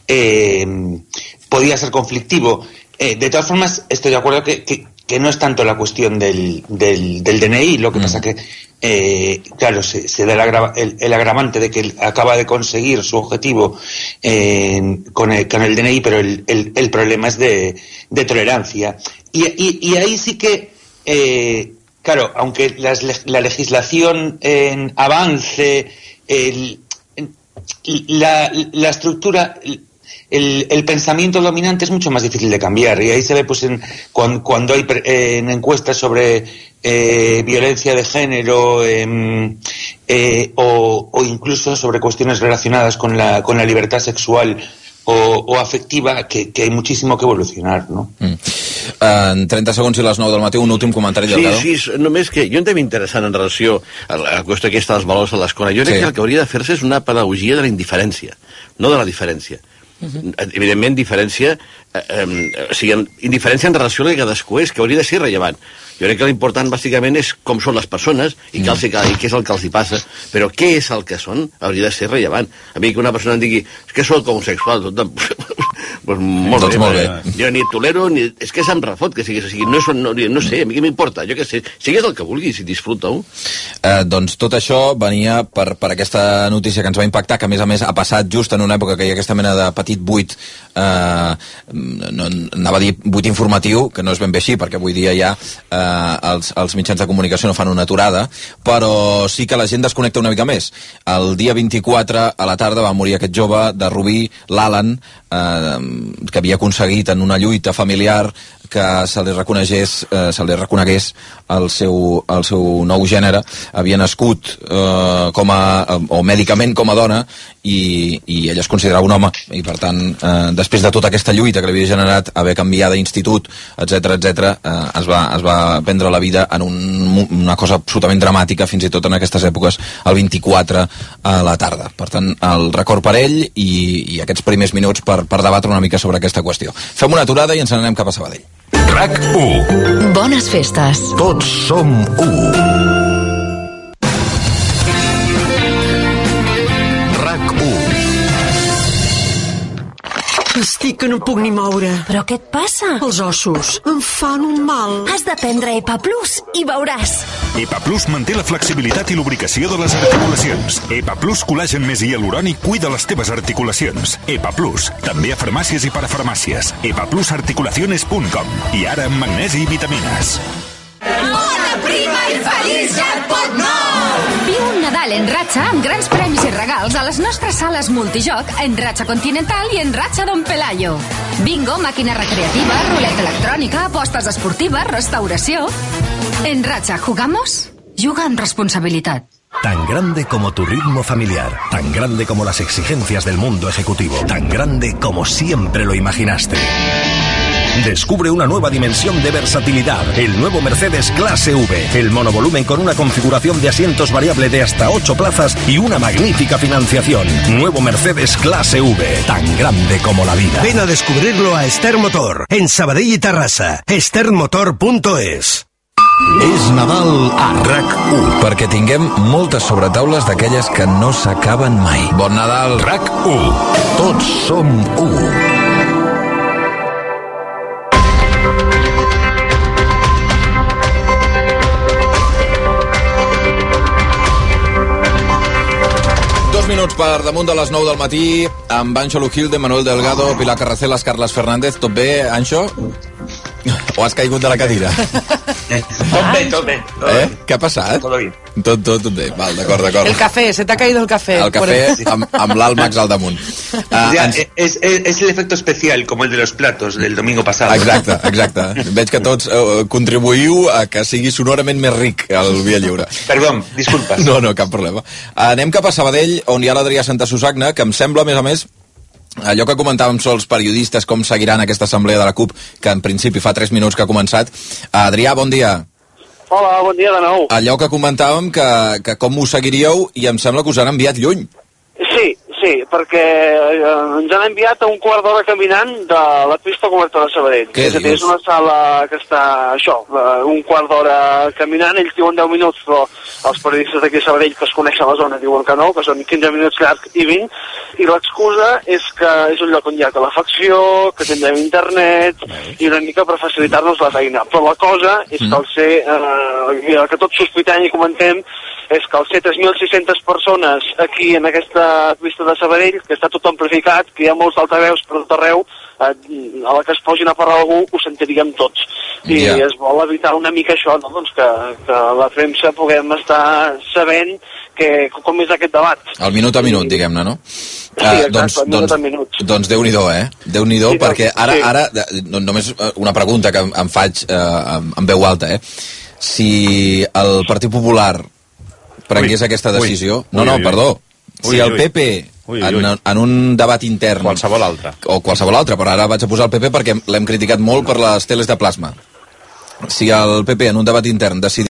conflictivo. De todas formas, estoy de acuerdo que no es tanto la cuestión del DNI, lo que pasa que, claro, se da el agravante de que él acaba de conseguir su objetivo con el DNI, pero el problema es de tolerancia. Y ahí sí que, claro, aunque la legislación avance, la estructura... El pensamiento dominante es mucho más difícil de cambiar, y ahí se ve pues cuando hay en encuestas sobre violencia de género o incluso sobre cuestiones relacionadas con la libertad sexual o afectiva, que hay muchísimo que evolucionar, no? En 30 segons i les 9 del matí, un últim comentari del Delgado. Sí, només que jo un tema interessant en relació a la qüestió aquesta dels valors a l'escola. Jo crec que el que hauria de fer-se és una pedagogia de la indiferència, no de la diferència. Evidentment, diferència, o sigui, indiferència en relació a la que cadascú és, que hauria de ser rellevant. Jo crec que l'important, bàsicament, és com són les persones i què és el que els hi passa, però què és el que són hauria de ser rellevant. A mi que una persona em digui, és que soc homosexual, pues molt bé. Jo ni et tolero, és que se'm refot que siguis així, no sé, a mi què m'importa, jo què sé, sigues el que vulguis i disfruta-ho. Doncs tot això venia per aquesta notícia que ens va impactar, que a més ha passat just en una època que hi ha aquesta mena de petit buit, anava a dir buit informatiu, que no és ben bé així, perquè avui dia ja els mitjans de comunicació no fan una aturada, però sí que la gent desconnecta una mica més. El dia 24 a la tarda va morir aquest jove de Rubí, l'Alan, que havia aconseguit en una lluita familiar que se li reconegués el seu nou gènere. Havia nascut mèdicament com a dona i ell es considerava un home, i per tant després de tota aquesta lluita que li havia generat haver canviat d'institut, etc, es va prendre la vida en una cosa absolutament dramàtica, fins i tot en aquestes èpoques, el 24 a la tarda. Per tant, el record per ell i aquests primers minuts per debatre una mica sobre aquesta qüestió. Fem una aturada i ens n'anem cap a Sabadell. RAC1. Bones festes. Tots som u. RAC1. Estic que no puc ni moure. Però què et passa? Els ossos em fan un mal. Has de prendre EPA Plus i veuràs. EPA Plus manté la flexibilitat i lubricació de les articulacions. EPA Plus col·làgen més hialurònic cuida les teves articulacions. EPA Plus, també a farmàcies i parafarmàcies. EPAPlusArticulaciones.com. I ara amb magnesi i vitamines. Bona prima i feliç jackpot nou! Viu un Nadal en ratxa amb grans premis i regals a les nostres sales multijoc en Ratxa Continental i en Ratxa Don Pelayo. Bingo, màquina recreativa, ruleta electrònica, apostes esportives, restauració... En Ratxa, ¿jugamos? Juga amb responsabilitat. Tan grande como tu ritmo familiar, tan grande como las exigencias del mundo ejecutivo, tan grande como siempre lo imaginaste. Descubre una nueva dimensión de versatilidad. El nuevo Mercedes Clase V. El monovolumen con una configuración de asientos variable de hasta 8 plazas y una magnífica financiación. Nuevo Mercedes Clase V. Tan grande como la vida. Ven a descubrirlo a Esther Motor, en Sabadell i Terrassa. esthermotor.es. És Nadal a RAC1. Perquè tinguem moltes sobretaules d'aquelles que no s'acaben mai. Bon Nadal. RAC1. Tots som u. Minuts per damunt de les 9 del matí amb Anxo Lujilde, Manuel Delgado, Pilar Carracelas, Carles Fernández. Tot bé, Anxo? O has caigut de la cadira? Tot bé. Què ha passat? Tot bé. Tot bé. Val, d'acord. El café, se t'ha caído el café. El café amb l'àlmax al damunt. Es el efecto especial, como el de los platos del domingo pasado. Exacte. Veig que tots contribuïu a que sigui sonorament més ric el Via Lliure. Perdó, disculpes. No, cap problema. Anem cap a Sabadell, on hi ha l'Adrià Santasusagna, que em sembla, a més, allò que comentàvem sols periodistes, com seguiran aquesta assemblea de la CUP, que en principi fa 3 minuts que ha començat. Adrià, bon dia. Hola, bon dia de nou. Allò que comentàvem, que com ho seguiríeu, i em sembla que us han enviat lluny. Sí, Sí, perquè ens han enviat a un quart d'hora caminant de la pista coberta de Sabadell. És a dir, és una sala que està, això, un quart d'hora caminant, ells diuen 10 minuts, però els periodistes d'aquí a Sabadell que es coneixen la zona diuen que no, que són 15 minuts llarg i 20, i l'excusa és que és un lloc on hi ha calefacció, que tindrem internet, i una mica per facilitar-nos la feina. Però la cosa és que al ser, que tots sospitem i comentem, és que al ser 3.600 persones aquí en aquesta pista de Sabadell, que està tot amplificat, que hi ha molts altaveus per tot arreu, a la que es posin a parlar algú ho sentiríem tots. I es vol evitar una mica això, no? Doncs que la premsa puguem estar sabent com és aquest debat. El minut a minut, diguem-ne, no? Sí, exacte, minut a minut. Doncs Déu-n'hi-do, Déu-n'hi-do, sí, perquè ara, només una pregunta que em faig en veu alta, si el Partit Popular prengués aquesta decisió... Perdó. Si el PP, en un debat intern... Qualsevol altre. O qualsevol altre, però ara vaig a posar el PP perquè l'hem criticat molt per les teles de plasma. Si el PP, en un debat intern, decidís